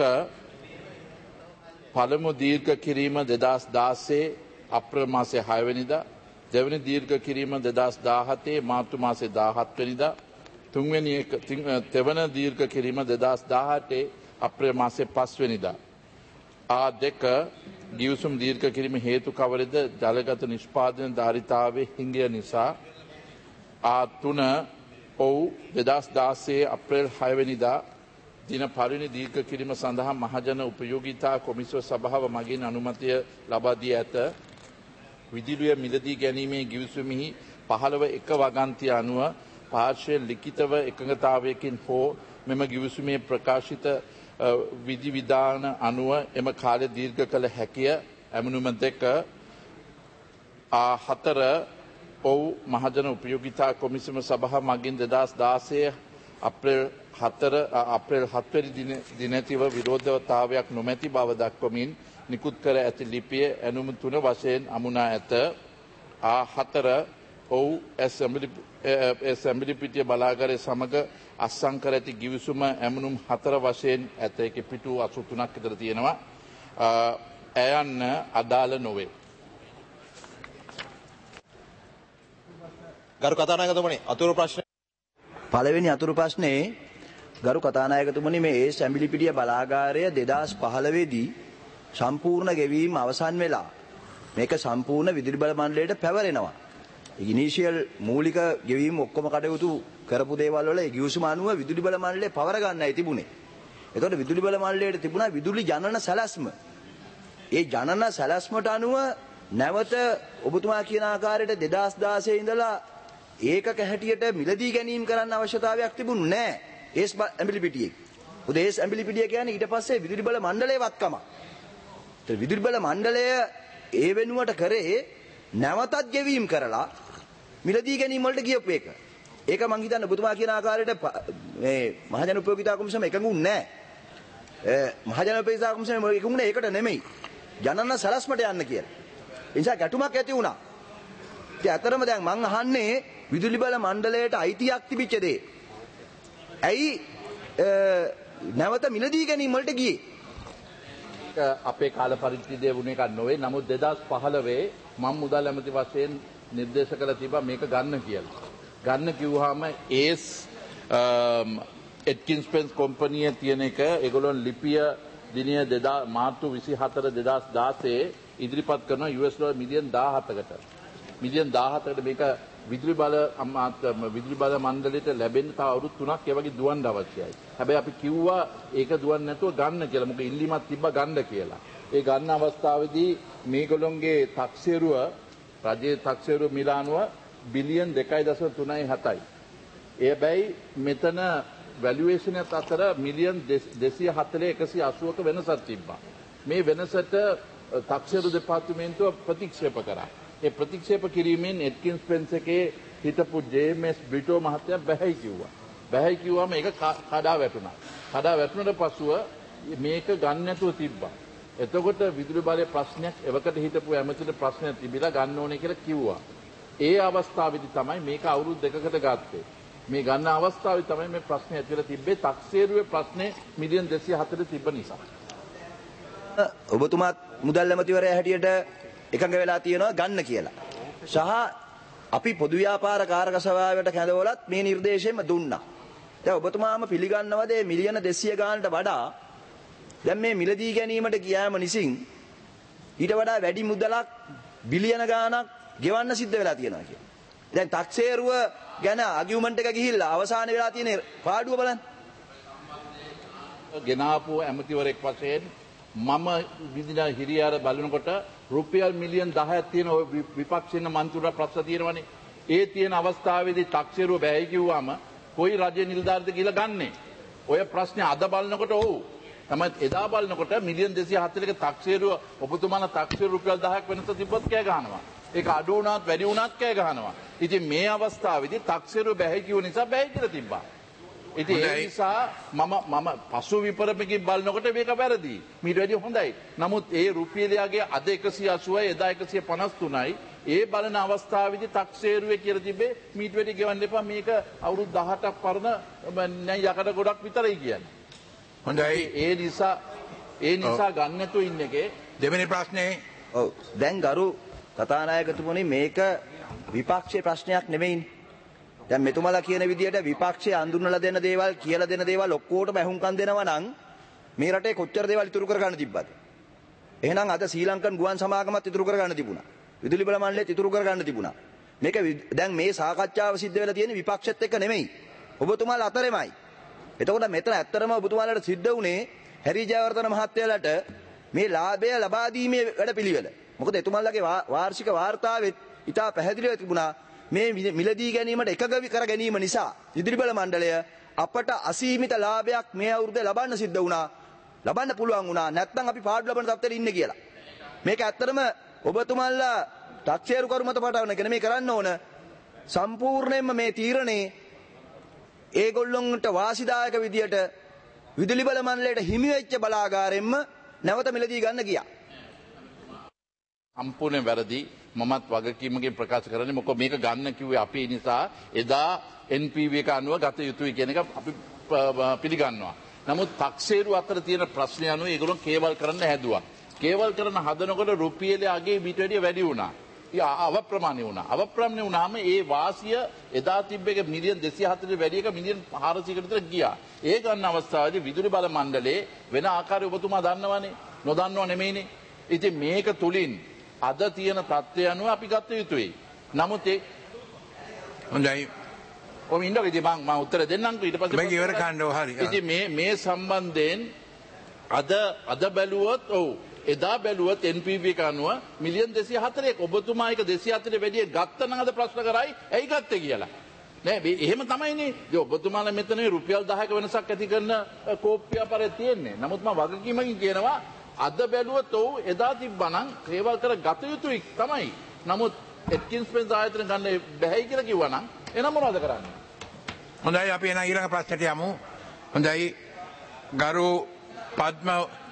පළමු දීර්ඝ කිරීම 2016 අප්‍රේල් මාසයේ 6 වෙනිදා, දෙවැනි දීර්ඝ කිරීම 2017 මාර්තු මාසයේ 17 වෙනිදා, තෙවන දීර්ඝ කිරීම 2018 අප්‍රේල් මාසයේ 5 වෙනිදා. දෙක ගිවිසුම් දීර්ඝ කිරීම හේතු කවරද? ජලගත නිෂ්පාදන ධාරිතාවේ හිඟය නිසා. තුන ඔව් 2016 අප්‍රේල් 6 වෙනිදා දින පළවෙනි දීර්ඝ කිරීම සඳහා මහජන උපයෝගීතා කොමිසම සභාව මගින් අනුමැතිය ලබා දී ඇත. විදුලිය මිලදී ගැනීමේ ගිවිසුමෙහි 15 වගන්තිය අනුව පාර්ශ්වයෙන් ලිඛිතව එකඟතාවයකින් හෝ මෙම ගිවිසුමේ ප්‍රකාශිත විධි විධාන අනුව එම කාලය දීර්ඝ කළ හැකිය. ඇමනුම 2 4 ඔව් මහජන උපයෝගීතා කොමිසම සභාව මගින් 2016 අප්‍රේල් 7 වෙනි දිනතිව විරෝධතාවයක් නොමැති බව දක්වමින් නිකුත් කර ඇති ලිපිය ඇනුම 3 වශයෙන් අමුණා ඇත. 4 ඔව් ඇසැම්බලි පිටිය බලාගාරය සමග අත්සන් කර ඇති ගිවිසුම ඇමුණුම් 4 වශයෙන් ඇත. ඒකේ පිටු 83ක් විතර තියෙනවා. ඇයන්න අදාළ නොවේ. ගරු කතානායකතුමනි, අතුරු ප්‍රශ්න. පළවෙනි අතුරු ප්‍රශ්නේ ගරු කතානායකතුමනි, මේ ඇඹිලිපිටිය බලාගාරය 2015 දී සම්පූර්ණ ගෙවීම අවසන් වෙලා මේක සම්පූර්ණ විදුලි බල මණ්ඩලයට පැවරෙනවා. ඉනිෂියල් මූලික ගෙවීම ඔක්කොම කටයුතු කරපු දේවල් වල ගිවිසුම අනුව විදුලි බල මණ්ඩලය පවර ගන්නයි තිබුණේ. එතකොට විදුලි බල මණ්ඩලයට තිබුණා විදුලි ජනන සැලැස්ම. ඒ ජනන සැලැස්මට අනුව නැවත ඔබතුමා කියන ආකාරයට 2016 ඉඳලා ඒකක හැටියට මිලදී ගැනීම කරන්න අවශ්‍යතාවයක් තිබුණේ නැහැ. ඒස් ඇඹිලිපිටියේ. උද ඒස් ඇඹිලිපිටිය කියන්නේ ඊට පස්සේ විදුලි බල මණ්ඩලයේ වත්කම. ඒ විදුලි බල මණ්ඩලය ඒ වෙනුවට කරේ නැවතත් ගෙවීම කරලා මිලදී ගැනීම වලට ගියපු එක. ඒක මං හිතන්නේ ඔබතුමා කියන ආකාරයට මේ මහජන උපයෝගීතා කොමිසම එකඟුන්නේ නැහැ. මහජන උපයෝගීතා කොමිසම එකඟුනේ ඒකට නෙමෙයි. ජනන සලස්මට යන්න කියලා. ඒ නිසා ගැටුමක් ඇති වුණා. ඉතින් අතරම දැන් මං අහන්නේ විදුලි බල මණ්ඩලයට අයිතියක් තිබිච්ච දේ. ඇයි නැවත මිලදී ගැනීම වලට ගියේ? අපේ කාල පරිච්ඡේදය වුණ එකක් නොවේ. නමුත් 2015 මම මුදල් ඇමති වශයෙන් නිර්දේශ කළ තිබා මේක ගන්න කියලා. ගන්න කිව්වහම ඒස් එට්කින්ස් පෙන්ස් කම්පැනි තියෙන එක ඒගොල්ලෝ ලිපිය දිනය මාර්තු 24 2016 ඉදිරිපත් කරන $17 මිලියන් 17කට. මිලියන් 17කට මේක විදුලි බල මණ්ඩලයට ලැබෙන්න තව අවුරුදු 3ක් ඒ වගේ දුවන්න අවශ්‍යයි. හැබැයි අපි කිව්වා ඒක දුවන්නේ නැතුව ගන්න කියලා. මොකද ඉල්ලීමක් තිබ්බා ගන්න කියලා. ඒ ගන්න අවස්ථාවේදී මේගොල්ලොන්ගේ 탁සේරුව රජයේ 탁සේරුව මිලානුව බිලියන් 2.37යි. ඒ හැබැයි මෙතන වැලියුේෂන් එක අතර මිලියන් 240 180ක වෙනසක් තිබ්බා. මේ වෙනසට 탁සේරු දෙපාර්තමේන්තුව ප්‍රතික්ෂේප කරා. ඒ ප්‍රතික්ෂේප කිරීමෙන් එට්කින්ස් පෙන්ස් එකේ හිටපු ජේ.එම්.එස්. බ්‍රිටෝ මහත්තයා බැහැයි කිව්වා. බැහැයි කිව්වම ඒක කඩා වැටුණා. කඩා වැටුණට පසුව මේක ගන්න නැතුව තිබ්බා. එතකොට විදුලි බලයේ ප්‍රශ්නයක් එවකට හිටපු ඇමතිට ප්‍රශ්නයක් තිබිලා ගන්න ඕනේ කියලා කිව්වා. ඒ අවස්ථාවේදී තමයි මේක අවුරුදු 2කට ගත්තේ. මේ ගන්න අවස්ථාවේ තමයි මේ ප්‍රශ්නේ ඇතිලා තිබ්බේ. 탁සේරුවේ ප්‍රශ්නේ මිලියන් 240 තිබ්බ නිසා. ඔබතුමාත් මුදල් ඇමතිවරයා හැටියට එකඟ වෙලා තියෙනවා ගන්න කියලා. සහ අපි පොදු ව්‍යාපාර කාරක සභාවට කැඳවලත් මේ නිර්දේශයෙන්ම දුන්නා. දැන් ඔබතුමාම පිළිගන්නවද මේ මිලියන 200 ගානට වඩා දැන් මේ මිලදී ගැනීමට ගියාම නිසින් ඊට වඩා වැඩි මුදලක් බිලියන ගානක් ගෙවන්න සිද්ධ වෙලා තියෙනවා කියලා. දැන් 탁සේරුව ගැන ආගියුමන්ට් එක ගිහිල්ලා අවසාන වෙලා තියෙන පාඩුව බලන්න. ගෙනාපු ඇමතිවරයෙක් වශයෙන් මම විදින හිරියාර බලනකොට රුපියල් මිලියන් 10ක් තියෙන විපක්ෂින මන්ත්‍රීවරු ප්‍රශ්න තියෙනවනේ. ඒ තියෙන අවස්ථාවේදී 탁සේරුව බැහැ කිව්වම කොයි රජයේ නිලධාරිද කියලා ගන්නෙ. ඔය ප්‍රශ්නේ අද බලනකොට ඔව්. තමයි එදා බලනකොට මිලියන් 240ක 탁සේරුව ඔබතුමාලා 탁සේරුව රුපියල් 10ක් වෙනස තිබ්බත් කෑ ගහනවා. ඒක අඩු වුණත් වැඩි වුණත් කෑ ගහනවා. ඉතින් මේ අවස්ථාවේදී 탁සේරුව බැහැ කිව්ව නිසා බැහැ කියලා තිබ්බා. ඉතින් ඒ නිසා මම පසු විපරමකින් බලනකොට මේක වැරදි. මීට වැඩිය හොඳයි. නමුත් ඒ රුපියලයාගේ අද 180යි එදා 153යි ඒ බලන අවස්ථාවේදී තක්සේරුවේ කියලා තිබේ මීට වැඩි ගෙවන්න එපා මේක අවුරුදු 18ක් පරණ නෑ යකඩ ගොඩක් විතරයි කියන්නේ. හොඳයි. ඒ නිසා ගන්න නැතුව ඉන්න එකේ දෙවෙනි ප්‍රශ්නේ ඔව් දැන් ගරු කතානායකතුමනි මේක විපක්ෂයේ ප්‍රශ්නයක් නෙමෙයිනේ. දැන් මෙතුමලා කියන විදිහට විපක්ෂයේ අඳුන්වලා දෙන දේවල් කියලා දෙන දේවල් ඔක්කොටම ඇහුම්කන් දෙනවා නම් මේ රටේ කොච්චර දේවල් ඉතුරු කර ගන්න තිබ්බද? එහෙනම් අද ශ්‍රී ලංකන් ගුවන් සමාගමත් ඉතුරු කර ගන්න තිබුණා. විදුලි බල මණ්ඩලයත් ඉතුරු කර ගන්න තිබුණා. මේක දැන් මේ සාකච්ඡාව සිද්ධ වෙලා තියෙන්නේ විපක්ෂෙත් එක්ක නෙමෙයි. ඔබතුමාලා අතරෙමයි. එතකොට මෙතන ඇත්තටම ඔබතුමාලාට සිද්ධ වුණේ හැරි ජයවර්ධන මහත්තයාලට මේ ලාභය ලබා දීමේ වැඩපිළිවෙල. මොකද එතුමාලගේ වාර්ෂික වාර්තාවෙත් ඉතා පැහැදිලිව තිබුණා මේ මිලදී ගැනීමට එකග කර ගැනීම නිසා විදුලි බල මණ්ඩලය අපට අසීමිත ලාභයක් මේ අවුරුද්දේ ලබන්න සිද්ධ වුණා. ලබන්න පුළුවන් වුණා. නැත්නම් අපි පාඩු ලබන තත්ත්වෙට ඉන්නේ කියලා. මේක ඇත්තටම ඔබතුමාලා 탁සේරු කරු මත පටවන එක නෙමෙයි කරන්න ඕන. සම්පූර්ණයෙන්ම මේ තීරණේ ඒගොල්ලොන්ට වාසිදායක විදියට විදුලි බල මණ්ඩලයට හිමි වෙච්ච බලාගාරයෙන්ම නැවත මිලදී ගන්න ගියා. සම්පූර්ණයෙන් වැරදි. මමත් වගකීමකින් ප්‍රකාශ කරන්නේ මොකද මේක ගන්න කිව්වේ අපි නිසා එදා NPV එක අනුව ගත යුතුයි කියන එක අපි පිළිගන්නවා. නමුත් 탁සේරු අතර තියෙන ප්‍රශ්නය අනුව ඒගොල්ලෝ කේවල් කරන්න හැදුවා. කේවල් කරන හදනකොට රුපියලේ අගේ ඊට වැඩිය වැඩි වුණා. අවප්‍රමාණය වුණා. අවප්‍රමාණය වුණාම ඒ වාසිය එදා තිබ්බ එක මිලියන් 240 වැඩි එක මිලියන් 400කට විතර ගියා. ඒ ගන්න අවස්ථාවේදී විදුලි බල මණ්ඩලයේ වෙන ආකාරය ඔබතුමා දන්නවනේ. නොදන්නව නෙමෙයිනේ. ඉතින් මේක තුලින් අද තියෙන තත්ත්වය අනුව අපි ගත යුතුයි. නමුත් ඒ හොඳයි. ඔබ ඉන්නකෝ ඉතින් මම උත්තර දෙන්නම්කෝ ඊට පස්සේ මේක ඉවර කරන්න ඕ හරි. ඉතින් මේ සම්බන්ධයෙන් අද බැලුවොත් ඔව් එදා බැලුවොත් NPV එක අනුව මිලියන් 204ක් ඔබතුමා එක 204 වැඩිය ගත්ත නම් අද ප්‍රශ්න කරයි ඇයි ගත්තේ කියලා. නෑ එහෙම තමයිනේ. ඔබතුමාලා මෙතන රුපියල් 10ක වෙනසක් ඇති කරන කෝප්පියාපරේ තියෙන්නේ. නමුත් මම වගකීමකින් කියනවා අද බැලුවොත් ඔව් එදා තිබ්බනම් කේවල් කර ගත යුතුයි තමයි. නමුත් එත්කින්ස් පෙන්ස් ආයතන ගන්න බැහැයි කියලා කිව්වනම් එනම් මොනවද කරන්නේ? හොඳයි අපි එන ඊළඟ ප්‍රශ්නට යමු. හොඳයි ගරු පද්ම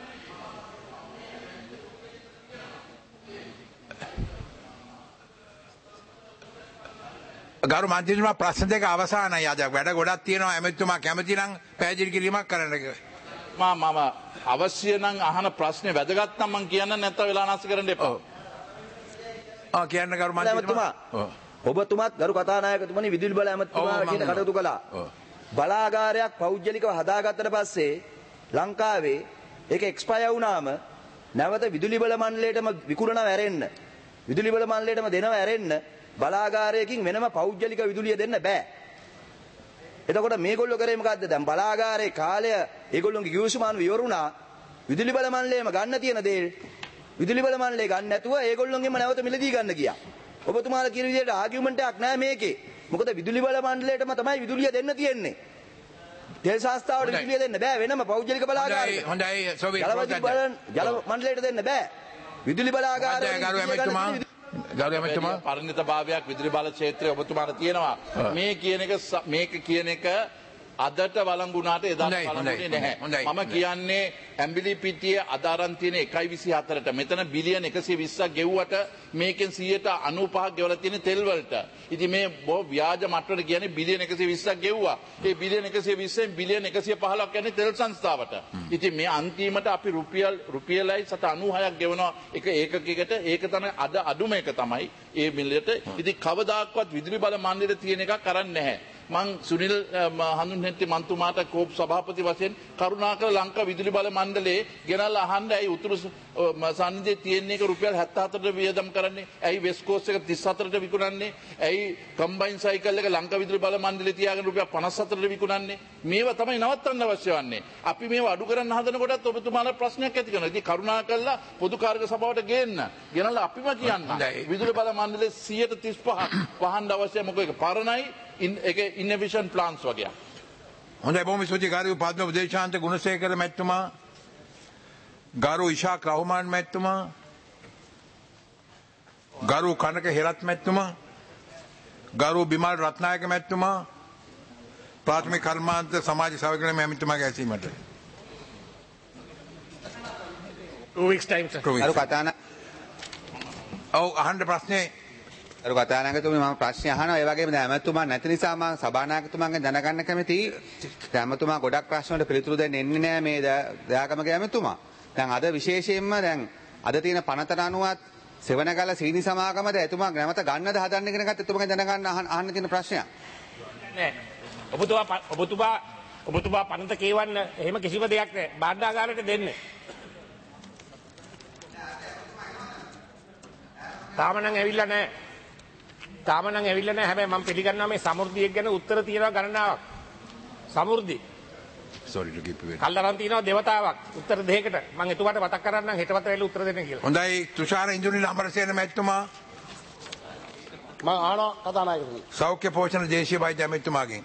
ගරු මන්ත්‍රීතුමා ප්‍රශ්න දෙක අවසానයි අද වැඩ ගොඩක් තියෙනවා එමෙතුමා කැමති නම් පැහැදිලි කිරීමක් කරන්න මම අවශ්‍ය නම් අහන ප්‍රශ්නේ වැදගත් නම් මම කියන්න නැත්නම් වෙලා නැස් කරන්න එපා. කියන්න ගරු මන්ත්‍රීතුමා ඔබතුමාත් ගරු කතානායකතුමනි විදුලි බල ඇමතිතුමා කියන කටයුතු කළා. බලාගාරයක් පෞද්ගලිකව හදාගත්තට පස්සේ ලංකාවේ ඒක එක්ස්පයර් වුණාම නැවත විදුලි බල මණ්ඩලයටම විකුණනව ඇරෙන්න විදුලි බල මණ්ඩලයටම දෙනව ඇරෙන්න බලාගාරයකින් වෙනම පෞද්ගලික විදුලිය දෙන්න බෑ. එතකොට මේගොල්ලෝ කරේ මොකද්ද? දැන් බලාගාරයේ කාලය ඒගොල්ලෝගේ කිවිසුමාන විවරුණා. විදුලි බල මණ්ඩලයම ගන්න තියෙන දේ විදුලි බල මණ්ඩලය ගන්න නැතුව ඒගොල්ලෝගෙම නැවත මිලදී ගන්න ගියා. ඔබතුමාලා කියන විදිහට ආගියුමන්ට් එකක් නෑ මේකේ. මොකද විදුලි බල මණ්ඩලයටම තමයි විදුලිය දෙන්න තියෙන්නේ. තෙල් සංස්ථාවට විදුලිය දෙන්න බෑ වෙනම පෞද්ගලික බලාගාරයකට. හොඳයි ජල මණ්ඩලයට දෙන්න බෑ. විදුලි බලාගාරය ගරු ඇමතිතුමා පරිණත භාවයක් විදුලි බල ක්ෂේත්‍රයේ ඔබතුමාට තියෙනවා. මේක කියන එක අදට වළංගුණාට එදාට වළංගුනේ නැහැ. මම කියන්නේ ඇඹිලි පිටියේ අද අරන් තියෙන 1.24ට මෙතන බිලියන් 120ක් ගෙව්වට මේකෙන් 95ක් ගෙවලා තියෙන තෙල් වලට. ඉතින් මේ බොහෝ ව්‍යාජ මට්ටමට කියන්නේ බිලියන් 120ක් ගෙව්වා. ඒ බිලියන් 120න් බිලියන් 115ක් යන්නේ තෙල් සංස්ථාවට. ඉතින් මේ අන්තිමට අපි රුපියලයි 96ක් ගෙවනවා එක ඒකකයකට. ඒක තමයි අද අඩුම එක තමයි ඒ මිලට. ඉතින් කවදාක්වත් විදුලි බල මණ්ඩලෙට තියෙන එකක් කරන්නේ නැහැ. මං සුනිල් හඳුන්වන්නේ මන්තුමාට කෝප් සභාපති වශයෙන් කරුණාකර ලංකා විදුලි බල මණ්ඩලයේ ගෙනල්ලා අහන්න ඇයි උතුරු සන්නිධියේ තියෙන එක රුපියල් 74ට වියදම් කරන්නේ? ඇයි වෙස්ට් කෝස්ට් එක 34ට විකුණන්නේ? ඇයි කම්බයින් සයිකල් එක ලංකා විදුලි බල මණ්ඩලයේ තියාගෙන රුපියල් 54ට විකුණන්නේ? මේවා තමයි නවත්තන්න අවශ්‍ය වන්නේ. අපි මේවා අඩු කරන්න හදන කොටත් ඔබතුමාලා ප්‍රශ්නයක් ඇති කරනවා. ඉතින් කරුණාකරලා පොදු කාර්ය සභාවට ගෙනල්ලා අපිම කියන්න. විදුලි බල මණ්ඩලයේ 135ක් වහන්න අවශ්‍ය මොකද? ඒක පරණයි ඉන්නවිෂන් ප්ලාන්ස් වගේ. හොඳයි බොහොම ස්තුතියි ගරු පද්ම උදේශාන්ත ගුණසේකර මැතිතුමා, ගරු ඉෂාක් රහමාන් මැතිතුමා, ගරු කනක හෙරත් මැතිතුමා, ගරු බිමල් රත්නායක මැතිතුමා, ප්‍රාථමික කර්මාන්ත සමාජ සේවකයන් මැතිතුමාගේ ඇසීමට. 2 weeks time sir. ගරු කතාන. ඔව් අහන්න ප්‍රශ්නේ අර කතානායකතුමනි මම ප්‍රශ්න අහනවා ඒ වගේම දැන් ඇමතුමා නැති නිසා මම සභානායකතුමාගෙන් දැනගන්න කැමතියි. දැන් ඇමතුමා ගොඩක් ප්‍රශ්න වලට පිළිතුරු දෙන්න එන්නේ නැහැ මේ දයාගමගේ ඇමතුමා. දැන් අද විශේෂයෙන්ම දැන් අද තියෙන පනතට අනුවත් සෙවණගල සීනි සමාගමද එතුමා නැවත ගන්නද හදන්න ඉගෙන ගත්ත එතුමාගෙන් දැනගන්න අහන්න තියෙන ප්‍රශ්නයක්. නෑ. ඔබතුමා පනත කියවන්න එහෙම කිසිම දෙයක් නෑ. භාණ්ඩාගාරයට දෙන්න. තාම නම් ඇවිල්ලා නෑ. හැබැයි මම පිළිගන්නවා මේ සමෘද්ධියක් ගැන උත්තර තියෙනවා ගණනාවක්. සමෘද්ධි. sorry to keep you waiting. කල්ලාරන් තියෙනවා දෙවතාවක් උත්තර දෙකකට. මම එතුමාට මතක් කරන්නම් හෙටවත් වෙලා උත්තර දෙන්න කියලා. හොඳයි තුෂාර ඉන්දුනිල් අමරසේන මැතිතුමා. මම අහනවා කතානායකතුමනි. සෞඛ්‍ය පෝෂණ දේශීය වෛද්‍ය මැතිතුමාගෙන්.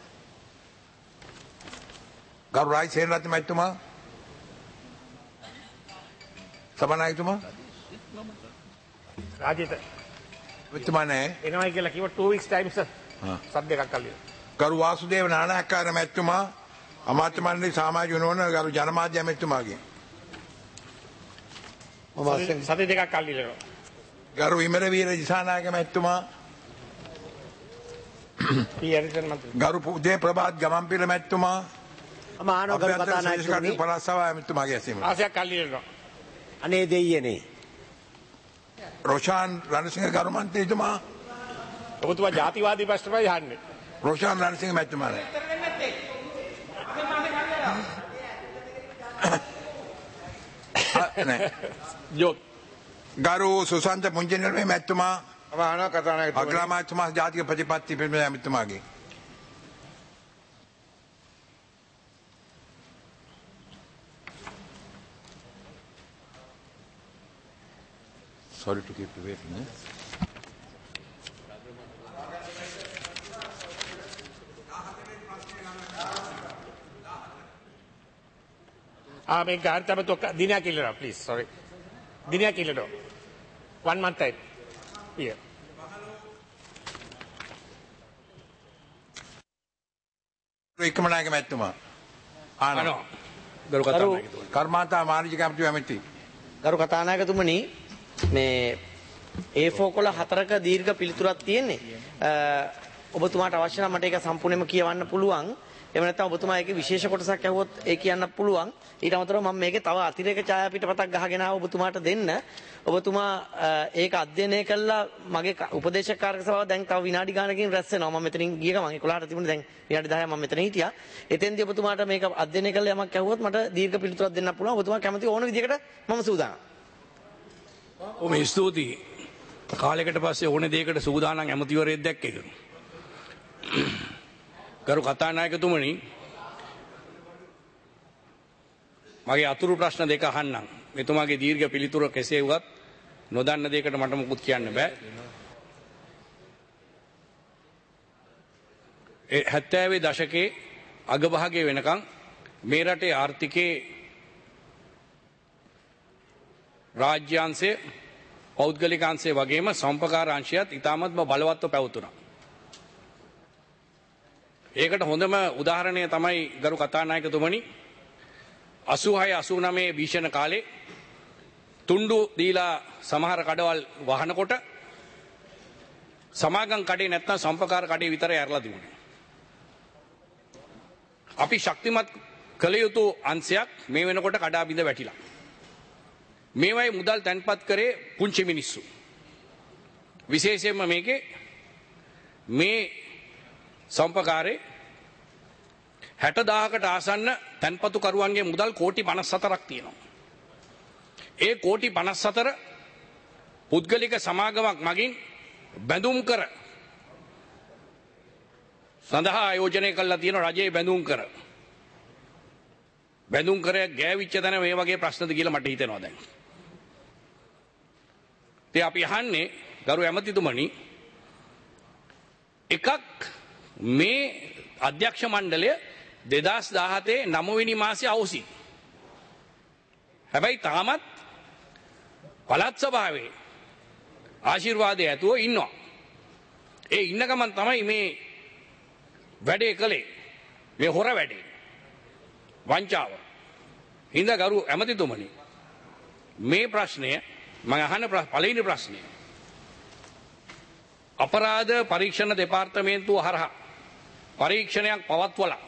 ගරු රාජ් සේනරත්න මැතිතුමා. සභානායකතුමා. රාජිත මැතිතුමා නෑ. එනවයි කියලා කිව්ව 2 weeks time sir. සද්දයක් අල්ලිය. ගරු වාසුදේව නානායක්කාර මැතිතුමා අමාත්‍ය මණ්ඩලයේ සමාජ විනෝදන ගරු ජනමාධ්‍ය මැතිතුමාගෙන්. සති දෙකක් අල්ලිලා. ගරු විමරවීර දිසානායක මැතිතුමා. ගරු උදේ ප්‍රභාත් ගමන්පිල මැතිතුමා. අහනවා ගරු කතානායකතුමනි. පළාත් මැතිතුමාගේ ඇසීම. ආසයක් අල්ලිලා. අනේ දෙයියනේ. රොෂාන් රණසිංහ ගරු මන්ත්‍රීතුමා. ඔබතුමා ජාතිවාදී ප්‍රශ්නමයි අහන්නේ. රොෂාන් රණසිංහ මැතිතුමා නෑ. ගරු සුසන්ත පුංචිනිර්මේ මැතිතුමා. අහනවා කතානායකතුමනි. අග්‍රාමාත්‍යතුමා ජාතික ප්‍රතිපත්ති පිළිබඳ මැතිතුමාගේ. Sorry to keep you waiting. Make Gartama to Dina Killer, please. Sorry. Dina Killer. 1 month time. Here. එකමනායක මැතිතුමා. අහනවා. ගරු කර්මාන්තා මානසික ඇමති. ගරු කතානායකතුමනි මේ A4 කොළ 4ක දීර්ඝ පිළිතුරක් තියෙන්නේ. ඔබතුමාට අවශ්‍ය නම් මට ඒක සම්පූර්ණයෙන්ම කියවන්න පුළුවන්. එහෙම නැත්නම් ඔබතුමා ඒකේ විශේෂ කොටසක් ඇහුවොත් ඒ කියන්න පුළුවන්. ඊට අමතරව මම මේකේ තව අතිරේක ඡායා පිටපතක් ගහගෙන ආව ඔබතුමාට දෙන්න. ඔබතුමා ඒක අධ්‍යයනය කළා මගේ උපදේශක කාර්ය සභාව දැන් තව විනාඩි ගානකින් රැස් වෙනවා. මම මෙතනින් ගිය ගමන් 11ට තිබුණේ දැන් විනාඩි 10ක් මම මෙතන හිටියා. එතෙන්දී ඔබතුමාට මේක අධ්‍යයනය කළා යමක් ඇහුවොත් මට දීර්ඝ පිළිතුරක් දෙන්න පුළුවන්. ඔබතුමා කැමති ඕන විදිහකට මම සූදානම්. ඔම ස්තුතියි. කාලයකට පස්සේ ඕන දෙයකට සූදානම් ඇමතිවරයෙක් දැක්ක එක. ගරු කතානායකතුමනි මගේ අතුරු ප්‍රශ්න දෙක අහන්නම්. මෙතුමාගේ දීර්ඝ පිළිතුර කෙසේ වුවත් නොදන්න දෙයකට මට මුකුත් කියන්න බෑ. 70 දශකයේ අගභාගයේ වෙනකන් මේ රටේ ආර්ථිකයේ රාජ්‍යාංශය පෞද්ගලිකාංශය වගේම සම්පකාර අංශයත් ඉතාමත්ම බලවත්ව පැවතුණා. ඒකට හොඳම උදාහරණය තමයි ගරු කතානායකතුමනි 86 89 භීෂණ කාලේ තුණ්ඩු දීලා සමහර කඩවල් වහනකොට සමාගම් කඩේ නැත්නම් සම්පකාර කඩේ විතරයි ඇරලා තිබුණේ. අපි ශක්තිමත් කළ යුතු අංශයක් මේ වෙනකොට කඩා බිඳ වැටිලා. මේවයි මුදල් තැන්පත් කරේ පුංචි මිනිස්සු. විශේෂයෙන්ම මේකේ මේ සම්පකාරේ 60000කට ආසන්න තැන්පතු කරුවන්ගේ මුදල් කෝටි 54ක් තියෙනවා. ඒ කෝටි 54 පුද්ගලික සමාගමක් මගින් බැඳුම් කර සඳහා ආයෝජනය කළා තියෙන රජයේ බැඳුම් කර ගෑවිච්ච තැන මේ වගේ ප්‍රශ්නද කියලා මට හිතෙනවා දැන්. ඉතින් අපි අහන්නේ ගරු ඇමතිතුමනි එකක් මේ අධ්‍යක්ෂ මණ්ඩලය 2017 9 වෙනි මාසේ අවසි. හැබැයි තාමත් පළාත් සභාවේ ආශිර්වාදය ඇතුව ඉන්නවා. ඒ ඉන්න ගමන් තමයි මේ වැඩේ කළේ. මේ හොර වැඩේ. වංචාව. හිඳ ගරු ඇමතිතුමනි මේ ප්‍රශ්නය මම අහන පළවෙනි ප්‍රශ්නය අපරාධ පරීක්ෂණ දෙපාර්තමේන්තුව හරහා පරීක්ෂණයක් පවත්වලා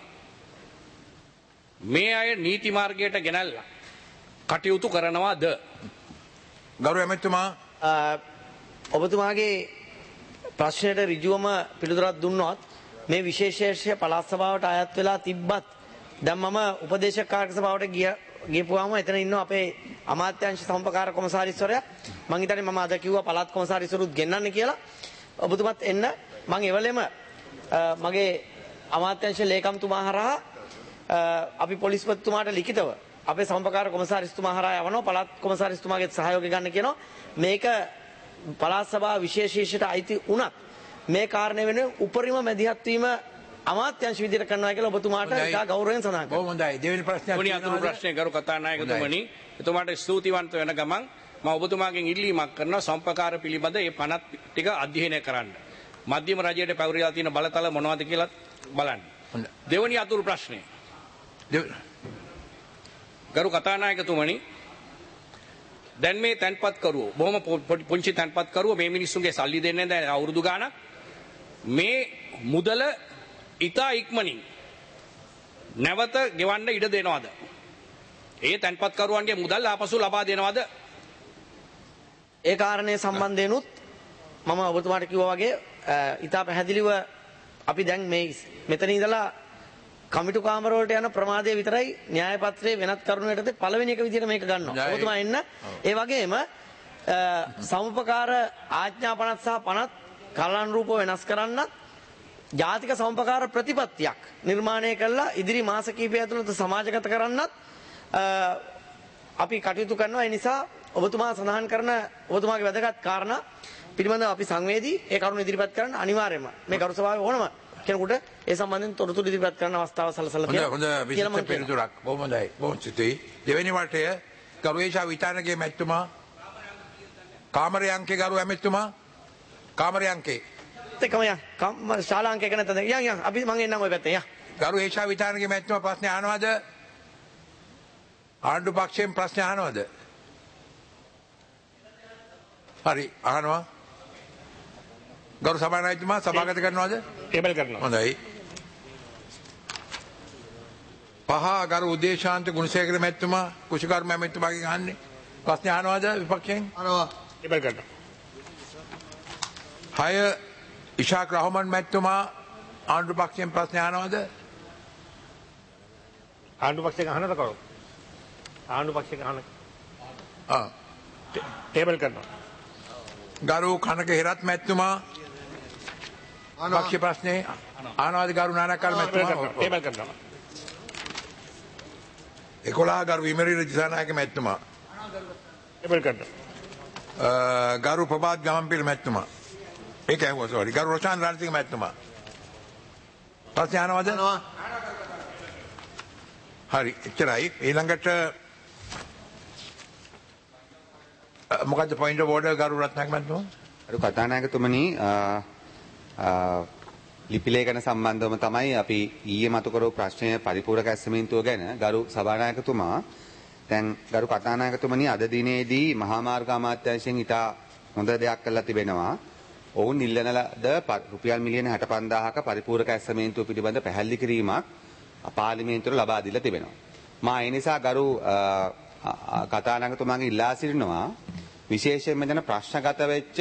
මේ අය නීති මාර්ගයට ගෙනල්ලා කටයුතු කරනවාද? ගෞරව ඇමතුමා ඔබතුමාගේ ප්‍රශ්නයට ඍජුවම පිළිතුරක් දුන්නොත් මේ විශේෂ පළාත් සභාවට අයත් වෙලා තිබ්බත් දැන් මම උපදේශක කාර්ය සභාවට ගියපුවාම එතන ඉන්නවා අපේ අමාත්‍යාංශ සම්පකාර කොමසාරිස්වරයා. මම හිතන්නේ මම අද කිව්වා පළාත් කොමසාරිස්වරුත් ගෙන්නන්න කියලා. ඔබතුමත් එන්න. මම එවලෙම මගේ අමාත්‍යාංශ ලේකම්තුමා හරහා අපි පොලිස්පතිතුමාට ලිඛිතව අපේ සම්පකාර කොමසාරිස්තුමා හරහා යවනවා. පළාත් කොමසාරිස්තුමාගේ සහයෝගය ගන්න කියනවා. මේක පළාත් සභාව විශේෂීෂයට අයිති වුණත් මේ කාරණය වෙනුවෙන් උපරිම මැදිහත් වීම අමාත්‍යාංශ විදිහට කරනවා කියලා ඔබතුමාට ඉතා ගෞරවයෙන් සඳහන් කරනවා. බොහොම හොඳයි. දෙවෙනි ප්‍රශ්නයක් අතුරු ප්‍රශ්නේ ගරු කතානායකතුමනි, එතුමාට ස්තුතිවන්ත වෙන ගමන් මම ඔබතුමාගෙන් ඉල්ලීමක් කරනවා සම්පකාර පිළිබඳ මේ පනත් ටික අධ්‍යයනය කරන්න. මධ්‍යම රජයට පැවරිලා තියෙන බලතල මොනවද කියලා බලන්න. දෙවෙනි අතුරු ප්‍රශ්නේ. ගරු කතානායකතුමනි, දැන් මේ තැන්පත් කරුවෝ බොහොම පුංචි තැන්පත් කරුවෝ මේ මිනිස්සුන්ගේ සල්ලි දෙන්නේ දැන් අවුරුදු ගාණක් මේ මුදල ඉතා ඉක්මනින් නැවත ගෙවන්න ඉඩ දෙනවද? ඒ තැන්පත් කරුවන්ගේ මුදල් ආපසු ලබා දෙනවද? ඒ කාරණය සම්බන්ධයෙන්ුත් මම ඔබතුමාට කිව්වා වගේ ඉතා පැහැදිලිව අපි දැන් මේ මෙතන ඉඳලා කමිටු කාමර වලට යන ප්‍රමාදය විතරයි න්‍යාය පත්‍රයේ වෙනත් කරුණු යටතේ පළවෙනි එක විදිහට මේක ගන්නවා. ඔබතුමා එන්න. ඒ වගේම සමුපකාර ආඥා 50 සහ 50 කලානුරූපව වෙනස් කරන්නත් ජාතික සමුපකාර ප්‍රතිපත්තියක් නිර්මාණය කළා ඉදිරි මාස කිහිපය ඇතුළත සමාජගත කරන්නත් අපි කටයුතු කරනවා. ඒ නිසා ඔබතුමා සඳහන් කරන ඔබතුමාගේ වැදගත් කාරණා පිළිබඳව අපි සංවේදී ඒ කරුණ ඉදිරිපත් කරන්න අනිවාර්යයෙන්ම මේ ගරු සභාවේ ඕනම කෙනෙකුට ඒ සම්බන්ධයෙන් තොරතුරු ඉදිරිපත් කරන්න අවස්ථාව සලසලා තියෙනවා. හොඳ විශේෂ පිළිතුරක්. බොහොම හොඳයි. බොහොම ස්තුතියි. දෙවෙනි වටය ගරුේෂා විතානගේ මැතිතුමා කාමරය අංකේ ගරු ඇමතිතුමා කාමරය අංකේ එකම යන් ශාලා අංකේ එක නැත්නම් යන් අපි මං එන්නම් ওই පැත්තෙන් යන්. ගරුේෂා විතානගේ මැතිතුමා ප්‍රශ්න අහනවද? ආණ්ඩු පක්ෂයෙන් ප්‍රශ්න අහනවද? හරි අහනවා. ගරු සභානායකතුමා සභාගත කරනවද? ටේබල් කරනවා. හොඳයි. පහ ගරු උදේශාන්ත ගුණසේකර මැතිතුමා කුෂිකර්ම මැතිතුමාගෙන් අහන්නේ ප්‍රශ්න අහනවද විපක්ෂයෙන්? අහනවා. ටේබල් කරනවා. 6 ඉෂාක් රහමන් මැතිතුමා ආණ්ඩු පක්ෂයෙන් ප්‍රශ්න අහනවද? ආණ්ඩු පක්ෂයෙන් අහනද කවුරු? ආණ්ඩු පක්ෂයෙන් අහන. ටේබල් කරනවා. ගරු කනක හිරත් මැතිතුමා පක්ෂ ප්‍රශ්නේ අහනවාද? ගරු නානක්කල් මැතිතුමා ටේබල් කරනවා. 11 ගරු විමරි රජසානායක මැතිතුමා ටේබල් කරනවා. ගරු ප්‍රභාත් ගමන්පිල මැතිතුමා ඒක ඇහුවා සෝරි. ගරු රොෂාන් රණසිංහ මැතිතුමා ප්‍රශ්න අහනවාද? හරි එච්චරයි. ඊළඟට මොකද්ද පොයින්ට් ඔෆ් ඕඩර් ගරු රත්නායක මැතිතුමා? අර කතානායකතුමනි ලිපිලේඛන සම්බන්ධවම තමයි අපි ඊයේ මතු කරපු ප්‍රශ්නය පරිපූර්ණක ඇසමීන්තුව ගැන ගරු සභානායකතුමා දැන් ගරු කතානායකතුමනි අද දිනේදී මහා මාර්ග අමාත්‍යාංශයෙන් ඉතා හොඳ දෙයක් කළා තිබෙනවා. ඔවුන් ඉල්ලන ලද රුපියල් මිලියන 65000ක පරිපූර්ණක ඇසමීන්තුව පිළිබඳ පැහැදිලි කිරීමක් පාර්ලිමේන්තුවට ලබා දීලා තිබෙනවා. මා ඒ නිසා ගරු කතානායකතුමාගේ ඉල්ලා සිටිනවා විශේෂයෙන්ම දැන් ප්‍රශ්නගත වෙච්ච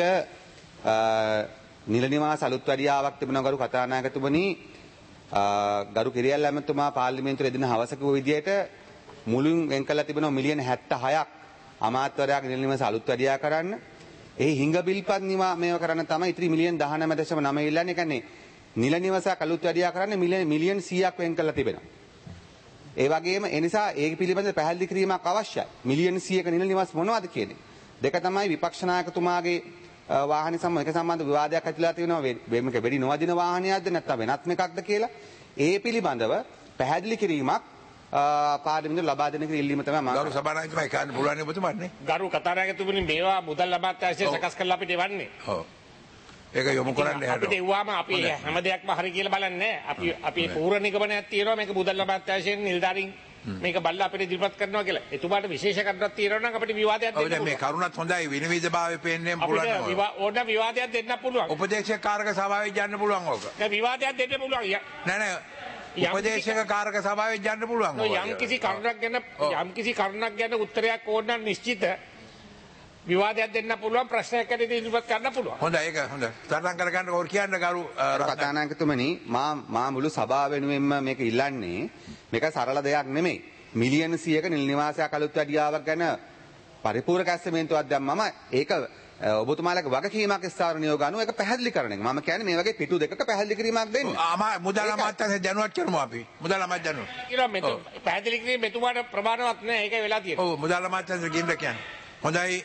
නිල නිවාස අලුත් වැඩියාවක් තිබෙනවා ගරු කතානායකතුමනි. ගරු කිරියල් ඇමතුමා පාර්ලිමේන්තුවේ එදින හවස කිව්ව විදිහට මුලින් වෙන් කළා තිබෙනවා මිලියන 76ක් අමාත්‍යවරයාගේ නිල නිවාස අලුත් වැඩියා කරන්න. ඒ හිඟ බිල්පත් නිවා මේව කරන්න තමයි ඉතිරි මිලියන 19.9 ඉල්ලන්නේ. ඒ කියන්නේ නිල නිවාසයක් අලුත් වැඩියා කරන්න මිලියන 100ක් වෙන් කළා තිබෙනවා. ඒ වගේම ඒ නිසා ඒ පිළිබඳව පැහැදිලි කිරීමක් අවශ්‍යයි. මිලියන 100ක නිල නිවාස මොනවද කියන්නේ? දෙක තමයි විපක්ෂ නායකතුමාගේ වාහන සම්බන්ධ විවාදයක් ඇතිලා තියෙනවා. මේක වෙඩි නොවදින වාහනයක්ද නැත්නම් වෙනත් එකක්ද කියලා ඒ පිළිබඳව පැහැදිලි කිරීමක් පාර්ලිමේන්තුවට ලබා දෙන කියලා ඉල්ලීම තමයි මම ගරු සභානායකතුමා කියන්න පුළුවන් ඔබතුමාට නේ. ගරු කතානායකතුමනි මේවා මුදල් අමාත්‍යාංශයෙන් සකස් කරලා අපිට එවන්නේ. ඔව්. ඒක යොමු කරන්නේ අපිට එව්වාම අපි හැම දෙයක්ම හරි කියලා බලන්නේ නැහැ. අපි පූර්ව නිගමනයක් තියෙනවා මේක මුදල් අමාත්‍යාංශයෙන් නිලධාරීන් මේක බල්ලා අපිට ඉදිරිපත් කරනවා කියලා. එතුමාට විශේෂ කරුණක් තියෙනවා නම් අපිට විවාදයක් දෙන්න මේ පුළුවන්. කරුණත් හොඳයි විනිවිදභාවය පේන්නේ පුළුවන්. ඕන විවාදයක් දෙන්න පුළුවන්. උපදේශක කාරක සභාවේ යන්න පුළුවන් ඕක. දැන් විවාදයක් දෙන්න පුළුවන්. නෑ උපදේශක කාරක සභාවේ යන්න පුළුවන්. යම් කිසි කරුණක් ගැන උත්තරයක් ඕන නම් නිශ්චිත විවාදයක් දෙන්න පුළුවන්, ප්‍රශ්නයක් ඇති ඉදිරිපත් කරන්න පුළුවන්. හොඳයි ඒක හොඳයි. සටහන් කරගන්න ඕක කියන්න ගරු කතානායකතුමනි මා මුළු සභාව වෙනුවෙන්ම මේක ඉල්ලන්නේ මේක සරල දෙයක් නෙමෙයි. මිලියන 100ක නිල් නිවාසයක් අලුත් වැඩියාවක් ගැන පරිපූර්ණ ඇස්තමේන්තුවක් දැම්මම ඒක ඔබතුමාලගේ වගකීමක් ස්ථාවර නියෝග අනුව ඒක පැහැදිලි කරන එක. මම කියන්නේ මේ වගේ පිටු දෙකක පැහැදිලි කිරීමක් දෙන්න. මුදල් අමාත්‍යාංශයෙන් දැනුවත් කරමු අපි. මුදල් අමාත්‍ය දැනුවත්. කියලා මෙතන පැහැදිලි කිරීම මෙතුමාට ප්‍රමාණවත් නැහැ. ඒකයි වෙලා තියෙන්නේ. ඔව් මුදල් අමාත්‍යාංශයෙන් කියන්න කියන්නේ. හොඳයි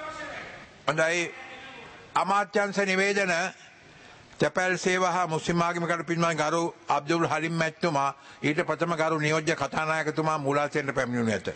අමාත්‍යංශ නිවේදන තැපැල් සේවා හා මුස්ලිම් ආගමික පින්වත්නි ගරු අබ්දුල් හලිම් මැතිතුමා ඊට ප්‍රථම ගරු නියෝජ්‍ය කතානායකතුමා මූලාසනයට පැමිණුණු ඇත.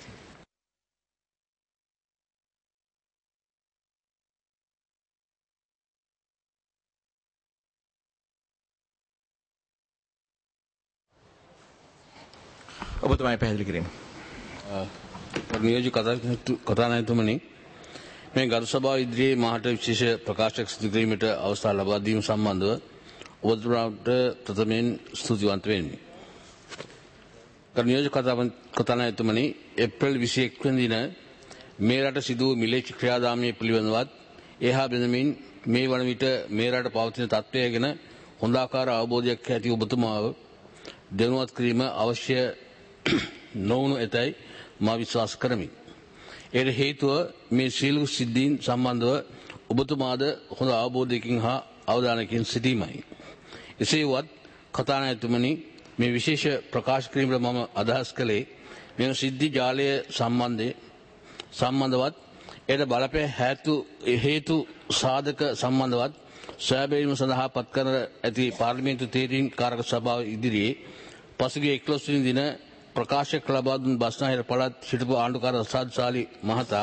ඔබතුමායි පැහැදිලි කිරීම. නියෝජ්‍ය කතානායකතුමනි මේ ගරු සභාව ඉදිරියේ මාහට විශේෂ ප්‍රකාශයක් සිදු කිරීමට අවස්ථාව ලබා දීම සම්බන්ධව ඔබතුමාට ප්‍රථමයෙන් ස්තුතිවන්ත වෙමි. නියෝජ්‍ය කතානායකතුමනි ඒප්‍රිල් 21 වෙනි දින මේ රට සිදු වූ මිලේච්ඡ ක්‍රියාදාමයේ පිළිබඳවත් එහා බෙදමින් මේ වන විට මේ රට පවතින තත්ත්වය ගැන හොඳාකාර අවබෝධයක් ඇති ඔබතුමාව දැනුවත් කිරීම අවශ්‍ය නොවුණු ඇතැයි මා විශ්වාස කරමි. එයට හේතුව මේ සියලු සිද්ධීන් සම්බන්ධව ඔබතුමාද හොඳ අවබෝධයකින් හා අවධානයකින් සිටීමයි. එසේ වුවත් කතානායකතුමනි මේ විශේෂ ප්‍රකාශ කිරීමට මම අදහස් කළේ මෙම සිද්ධි ජාලය සම්බන්ධවත් එයට බලපෑ හේතු සාධක සම්බන්ධවත් සොයාබැලීම සඳහා පත් කර ඇති පාර්ලිමේන්තු තීරීම් කාරක සභාව ඉදිරියේ පසුගිය 11 වෙනි දින ප්‍රකාශයක් ලබා දුන් බස්නාහිර පළාත් සිටපු ආණ්ඩුකාර අසාද් සාලි මහතා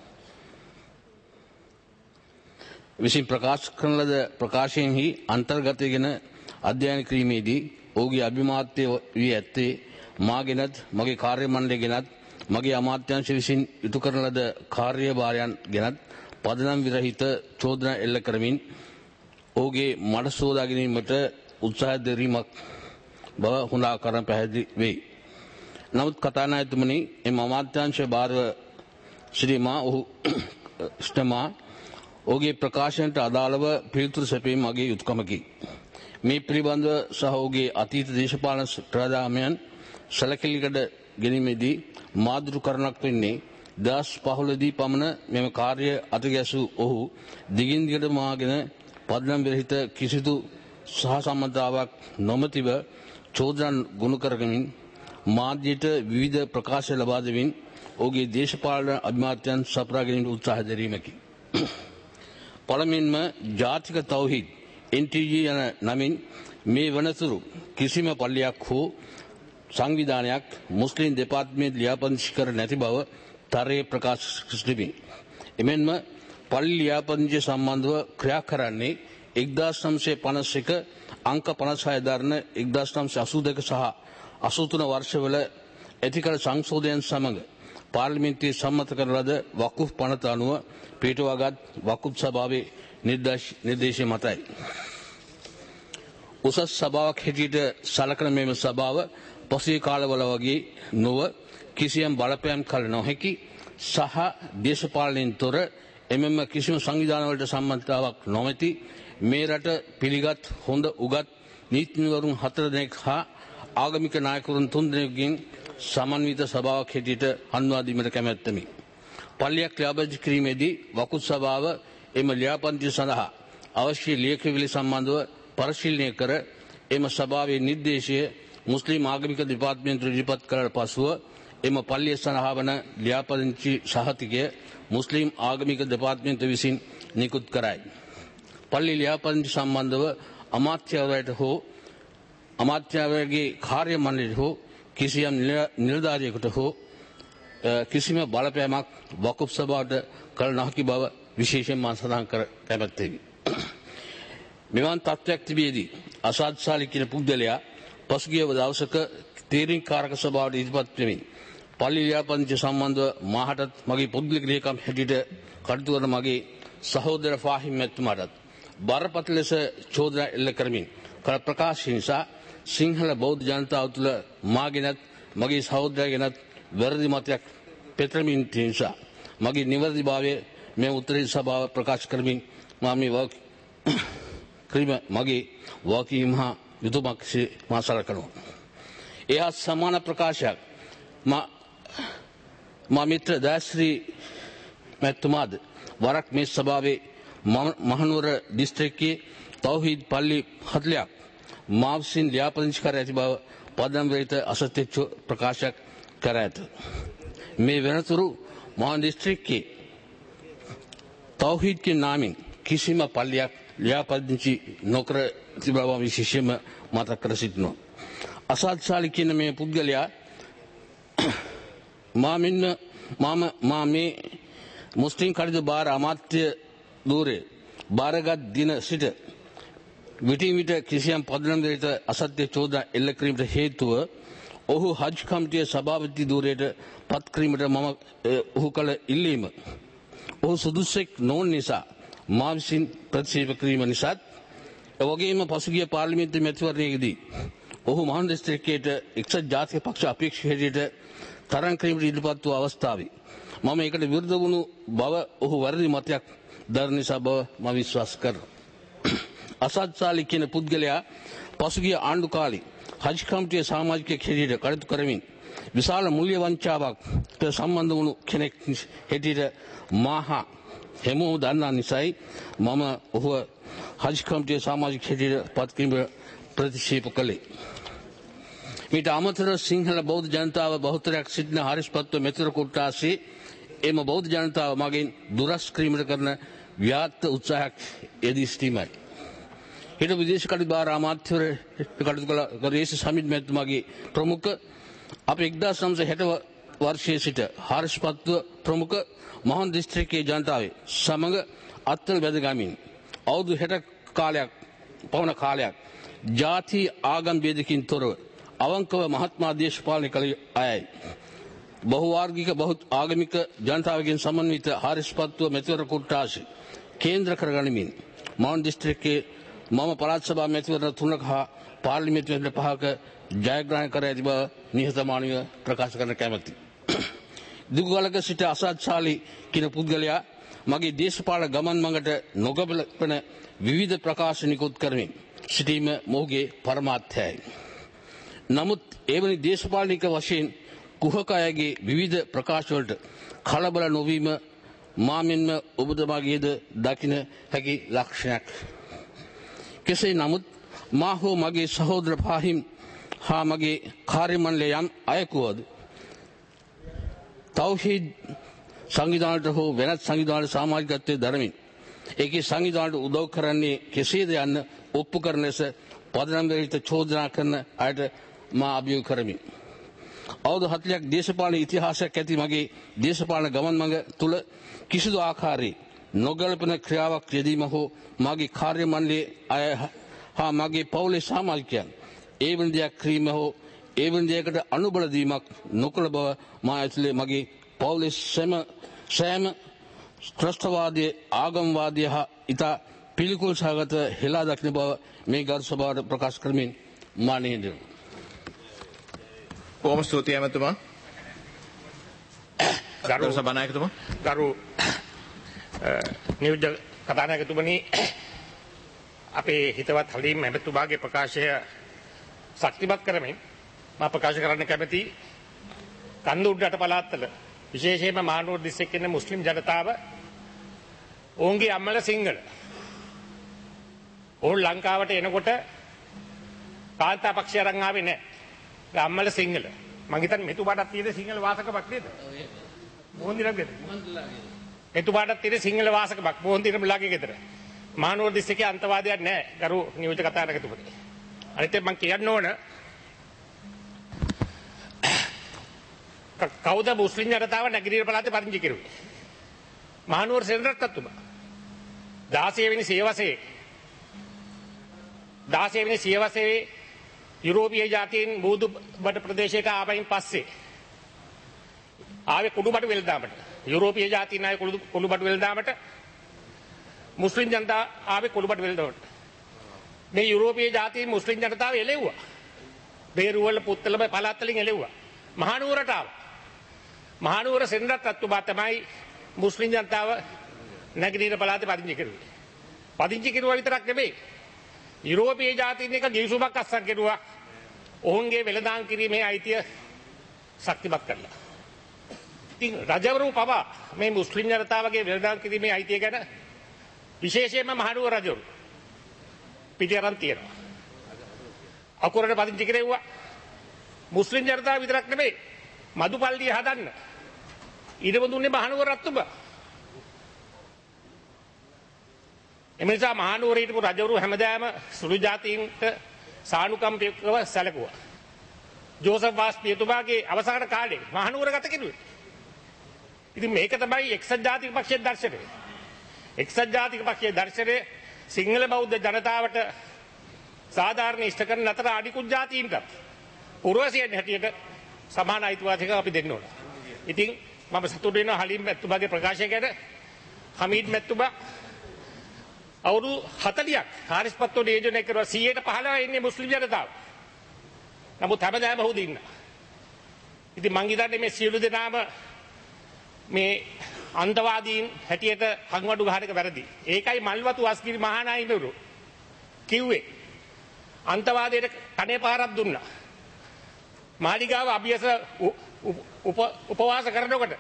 විසින් ප්‍රකාශ කරන ලද ප්‍රකාශයෙහි අන්තර්ගතය ගැන අධ්‍යයනය කිරීමේදී ඔහුගේ අභිමාත්‍ය වී ඇත්තේ මාගෙනත් මගේ කාර්ය මණ්ඩලය ගැනත් මගේ අමාත්‍යාංශ විසින් ඉටු කරන ලද කාර්යභාරයන් ගැනත් පදනම් විරහිත චෝදනා එල්ල කරමින් ඔහුගේ මඩ සෝදා ගැනීමට උත්සාහ දැරීමක් බව හොඳාකාරව පැහැදිලි වෙයි. නමුත් කතානායකතුමනි එම අමාත්‍යාංශ භාරව ශ්‍රීමා ඔහුගේ ප්‍රකාශනයට අදාළව පිළිතුරු සැපීම මගේ යුතුකමකි. මේ පිළිබඳව සහ ඔහුගේ අතීත දේශපාලන ක්‍රියාදාමයන් සැලකිලිකට ගැනීමේදී මාදෘ කරණක් වෙන්නේ 2015 දී පමණ මෙම කාර්ය අතගැසූ ඔහු දිගින් දිගටම මාගෙන පදනම් විරහිත කිසිදු සහසම්මතාවක් නොමැතිව චෝදනා ගොනු කරගමින් මාධ්‍යයට විවිධ ප්‍රකාශ ලබා දෙමින් ඔහුගේ දේශපාලන අභිමාත්‍යයන් සපුරා ගැනීමට උත්සාහ දැරීමකි. පළමුවෙන්ම ජාතික තෞහීද් NTG යන නමින් මේ වනතුරු කිසිම පල්ලියක් හෝ සංවිධානයක් මුස්ලිම් දෙපාර්තමේන්තු ලියාපදිංචි කර නැති බව තරයේ ප්‍රකාශ කරමි. එමෙන්ම පල්ලි ලියාපදිංචිය සම්බන්ධව ක්‍රියා කරන්නේ 1951 අංක 56 දරන 1982 සහ 83 වර්ෂවල ඇතිකල සංශෝධනයන් සමග පාර්ලිමේන්තුවේ සම්මත කරන ලද වකුෆ් පනත අනුව පිටුවාගත් වකුෆ් සභාවේ නිර්දේශය මතයි. උසස් සභාවක් හැටියට සලකන මෙම සභාව පසුගිය කාලවල වගේ නොව කිසියම් බලපෑම් කළ නොහැකි සහ දේශපාලනයෙන් තොර එමෙන්ම කිසිම සංවිධානවලට සම්බන්ධතාවක් නොමැති මේ රට පිළිගත් හොඳ උගත් නීතිඥවරුන් 4 දෙනෙක් හා ආගමික නායකවරුන් 3 දෙනෙකුගෙන් සමන්විත සභාවක් හැටියට හඳුන්වා දීමට කැමැත්තමි. පල්ලියක් ලියාපදිංචි කිරීමේදී වකුත් සභාව එම ලියාපදිංචිය සඳහා අවශ්‍ය ලියකියවිලි සම්බන්ධව පරිශීලනය කර එම සභාවේ නිර්දේශය මුස්ලිම් ආගමික දෙපාර්තමේන්තුවට ඉදිරිපත් කළාට පසුව එම පල්ලිය සඳහා වන ලියාපදිංචි සහතිකය මුස්ලිම් ආගමික දෙපාර්තමේන්තුව විසින් නිකුත් කරයි. පල්ලි ලියාපදිංචි සම්බන්ධව අමාත්‍යවරයාට හෝ අමාත්‍යවරයාගේ කාර්ය මණ්ඩලයට හෝ කිසියම් නිලධාරියෙකුට හෝ කිසිම බලපෑමක් වකුෆ් සභාවට කළ නොහැකි බව විශේෂයෙන් මා සඳහන් කර කැමැත්තෙමි. මෙවන් තත්ත්වයක් තිබියදී අසාද් සාලි කියන පුද්ගලයා පසුගිය දවසක තීරින් කාරක සභාවට ඉදිරිපත් වෙමි. පල්ලි ව්‍යාපදිංචි සම්බන්ධව මාහටත් මගේ පුද්ගලික ලේකම් හැටියට කටයුතු කරන මගේ සහෝදර ෆාහිම් මැතිතුමාටත් බරපතල ලෙස චෝදනා එල්ල කරමින් කළ ප්‍රකාශ නිසා සිංහල බෞද්ධ ජනතාව තුළ මාගෙනත් මගේ සහෝදරයගෙනත් වැරදි මතයක් පෙතරමින් තියෙන නිසා මගේ නිවැරදිභාවය මේ උත්තරී සභාව ප්‍රකාශ කරමින් මා මේ ක්‍රීම මගේ වගකීම් හා යුතුයමක් මා සලකනවා. එහා සමාන ප්‍රකාශයක් මා මිත්‍ර දයශ්‍රී මැතිතුමාද වරක් මේ සභාවේ මහනුවර දිස්ත්‍රික්කයේ තෞහීද් පල්ලි 40ක් මා විසින් ලියාපදිංචි කර ඇති බව පදනම් රහිත අසත්‍ය ප්‍රකාශයක් කර ඇත. මේ වෙනතුරු මහා දිස්ත්‍රික්කයේ තෞහීද්ගේ නාමයෙන් කිසිම පල්ලියක් ලියාපදිංචි නොකර තිබව විශේෂයෙන්ම මතක් කර සිටිනවා. අසත්ශාලී කියන මේ පුද්ගලයා මා මේ මුස්ලිම් කටයුතු භාර අමාත්‍ය ධූරේ භාරගත් දින සිට විටින් විට කිසියම් පදනම් රහිත අසත්‍ය චෝදනා එල්ල කිරීමට හේතුව ඔහු හජ් කමිටුවේ සභාපති ධූරයට පත් කිරීමට ඔහු කළ ඉල්ලීම ඔහු සුදුස්සෙක් නොවන නිසා මා විසින් ප්‍රතික්ෂේප කිරීම නිසාත් එවැගේම පසුගිය පාර්ලිමේන්තු මැතිවරණයේදී ඔහු මහන් දිස්ත්‍රික්කයට එක්සත් ජාතික පක්ෂ අපේක්ෂක හැටියට තරඟ කිරීමට ඉදිරිපත් වූ අවස්ථාවේ මම ඒකට විරුද්ධ වුණු බව ඔහු වැරදි මතයක් දරන නිසා බව මම විශ්වාස කරනවා. අසත්ශාලී කියන පුද්ගලයා පසුගිය ආණ්ඩු කාලේ හජ් කමිටුවේ සමාජිකයෙක් හැටියට කටයුතු කරමින් විශාල මූල්‍ය වංචාවකට සම්බන්ධ වුණු කෙනෙක් හැටියට මාහා හැමෝම දන්නා නිසායි මම ඔහුව හජ් කමිටුවේ සමාජික හැටියට පත් කිරීම ප්‍රතික්ෂේප කළේ. මීට අමතරව සිංහල බෞද්ධ ජනතාව බහුතරයක් සිටින හරිස්පත්ව මෙතර කොට්ටාසේ එම බෞද්ධ ජනතාව මගින් දුරස් කිරීමට කරන ව්‍යාත්ත උත්සාහයක් යෙදී සිටීමයි. හිටපු විදේශ කටයුතු භාර අමාත්‍යවරයෙකු කටයුතු කළ ගරේස සමිත් මැතිතුමාගේ ප්‍රමුඛ අප 1960 වර්ෂයේ සිට හරිස්පත්ව ප්‍රමුඛ මහන් දිස්ත්‍රික්කයේ ජනතාවේ සමග අත්වල වැදගමින් අවුරුදු 60 පවන කාලයක් ජාති ආගම් ભેදකින් තොරව අවංකව මහත්මා දේශපාලනය කළ අයයි. බහුවාර්ගික බහු ආගමික ජනතාවගෙන් සමන්විත හරිස්පත්ව මෙතිවර කොට්ටාශ කේන්ද්‍ර කරගනිමින් මහන් දිස්ත්‍රික්කයේ මම පළාත් සභා මැතිවරණ 3ක හා පාර්ලිමේන්තු මැතිවරණ 5ක ජයග්‍රහණය කර ඇති බව නිහතමානීව ප්‍රකාශ කරන්න කැමැති. දුගලක සිට අසත්ශාලී කියන පුද්ගලයා මගේ දේශපාලන ගමන් මඟට නොගැලපෙන විවිධ ප්‍රකාශ නිකුත් කරමින් සිටීම මොහුගේ පරමාර්ථයයි. නමුත් එවැනි දේශපාලනික වශයෙන් කුහක අයගේ විවිධ ප්‍රකාශවලට කලබල නොවීම මා මෙන්ම ඔබතුමාගේද දකින හැකි ලක්ෂණයක්. කෙසේ නමුත් මා හෝ මගේ සහෝදර ෆාහිම් හා මගේ කාර්ය මණ්ඩලයේ යම් අයෙකුවද තෞහීද් සංවිධානයට හෝ වෙනත් සංවිධානවල සමාජිකත්වයේ දරමින් ඒකේ සංවිධානයට උදව් කරන්නේ කෙසේද යන්න ඔප්පු කරන ලෙස පදනම් රහිත චෝදනා කරන අයට මා අභියෝග කරමි. අවුරුදු 40ක් දේශපාලන ඉතිහාසයක් ඇති මගේ දේශපාලන ගමන් මඟ තුල කිසිදු ආකාරයේ නොගැලපෙන ක්‍රියාවක් යෙදීම හෝ මගේ කාර්ය මණ්ඩලයේ අය හා මගේ පවුලේ සමාජිකයන් ඒ වෙන දෙයක් කිරීම හෝ ඒ වෙන දෙයකට අනුබල දීමක් නොකළ බව මා ඇතුලේ මගේ පවුලේ සෑම ත්‍රස්තවාදී ආගම්වාදී හා ඉතා පිළිකුල් සහගත හෙලා දක්න බව මේ ගරු සභාවට ප්‍රකාශ කරමින් මා නිහඬව. බොහොම ස්තුතියි ඇමතුමා. ගරු සභානායකතුමා. ගරු නියෝජ්‍ය කතානායකතුමනි, අපේ හිතවත් හලීම් ඇමතුමාගේ ප්‍රකාශය ශක්තිමත් කරමින් මා ප්‍රකාශ කරන්න කැමැති කන්දුඩ්ඩට පළාත්වල විශේෂයෙන්ම මානවර දිස්ත්‍රික්කයේ ඉන්න මුස්ලිම් ජනතාව ඔවුන්ගේ අම්මල සිංහල. ඔවුන් ලංකාවට එනකොට කාන්තා පක්ෂය අරන් ආවේ නැහැ. අම්මල සිංහල. මං හිතන්නේ මෙතුමාටත් තියෙන සිංහල වාසකමක් නේද? මොහොන්දිරම්ගේද? මෙතුමාටත් තියෙන සිංහල වාසකමක් මොහොන්දිරම්ලාගේ ගෙදර. මානවර දිස්ත්‍රික්කයේ අන්තවාදයක් නැහැ. ගරු නියෝජ්‍ය කතානායකතුමනි. අනිත් මං කියන්න ඕන කවුද මුස්ලිම් ජනතාව නැගිටින පළාතේ පරිංචි කෙරුවේ? මහනුවර සෙනරත්තුමා 16 වෙනි සියවසේ යුරෝපීය ජාතීන් බෝධු බඩ ප්‍රදේශයක ආවයින් පස්සේ ආවේ කුඩු බඩු වෙළඳාමට. යුරෝපීය ජාතීන් ආවේ කුඩු බඩු වෙළඳාමට. මුස්ලිම් ජනතාව ආවේ කුඩු බඩු වෙළඳාමට. මේ යුරෝපීය ජාතීන් මුස්ලිම් ජනතාව එළෙව්වා. බේරුවල පුත්තල පළාත් වලින් එළෙව්වා. මහනුවරට ආවා. මහනුවර සෙනරත් අත්තුබා තමයි මුස්ලිම් ජනතාව නැගිටින පළාතේ පදිංචි කරුවේ. පදිංචි කරුවා විතරක් නෙමෙයි. යුරෝපීය ජාතීන් එක ගිවිසුමක් අත්සන් කෙරුවා. ඔවුන්ගේ වෙළඳාම් කිරීමේ අයිතිය ශක්තිමත් කරලා. ඉතින් රජවරු පවා මේ මුස්ලිම් ජනතාවගේ වෙළඳාම් කිරීමේ අයිතිය ගැන විශේෂයෙන්ම මහනුවර රජවරු පිටියරන් තියෙනවා. අකුරට පදිංචි කෙරෙව්වා. මුස්ලිම් ජනතාව විතරක් නෙමෙයි මදුපල්ලිය හදන්න ඉඩම දුන්නේ මහනුවර රත්තුබා. එම නිසා මහනුවර හිටපු රජවරු හැමදාම සුළු ජාතීන්ට සානුකම්පිතව සැලකුවා. ජෝසප් වාස් පියතුමාගේ අවසාන කාලේ මහනුවර ගත කෙරුවේ. ඉතින් මේක තමයි එක්සත් ජාතික පක්ෂයේ දර්ශනය. එක්සත් ජාතික පක්ෂයේ දර්ශනය සිංහල බෞද්ධ ජනතාවට සාධාරණ ඉෂ්ට කරන අතර අනිකුත් ජාතීන්ට පුරවැසියන් හැටියට සමාන අයිතිවාසිකම් අපි දෙන්න ඕන. ඉතින් මම සතුටු වෙනවා හලීම් මැතිතුමාගේ ප්‍රකාශය ගැන. හමීඩ් මැතිතුමා අවුරුදු 40ක් කාර්යස්පත්ව නියෝජනය කරුවා 100% ඉන්නේ මුස්ලිම් ජනතාව. නමුත් හැමදාම හුදු ඉන්න. ඉතින් මං හිතන්නේ මේ සියලු දෙනාම මේ අන්තවාදීන් හැටියට හංවඩු ගහන එක වැරදි. ඒකයි මල්වතු අස්ගිරි මහානායකවරු කිව්වේ. අන්තවාදයට කනේ පාරක් දුන්නා. මාලිගාව අභියස උපවාස කරනකොට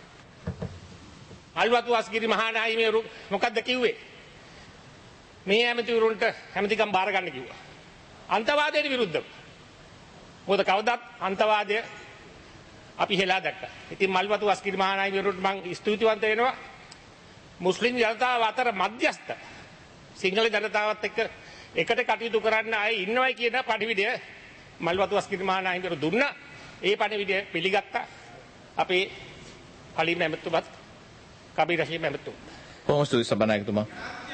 මල්වතු අස්ගිරි මහානායකවරු මොකද්ද කිව්වේ? මේ ඇමතිවරුන්ට ඇමතිකම් බාර ගන්න කිව්වා. අන්තවාදයට විරුද්ධව. මොකද කවදත් අන්තවාදය අපි හෙලා දැක්කා. ඉතින් මල්වතු අස්ගිරි මහානායකවරුන්ට මම ස්තුතිවන්ත වෙනවා. මුස්ලිම් ජනතාව අතර මධ්‍යස්ථ සිංහල ජනතාවත් එක්ක එකට කටයුතු කරන්න අය ඉන්නවයි කියන පණිවිඩය මල්වතු අස්ගිරි මහානායකවරු දුන්නා. ඒ පණිවිඩය පිළිගත්තා. අපේ හලීම් ඇමතුමත් කබීර් රෂීද් ඇමතුමා. කොහොමද සභානායකතුමා?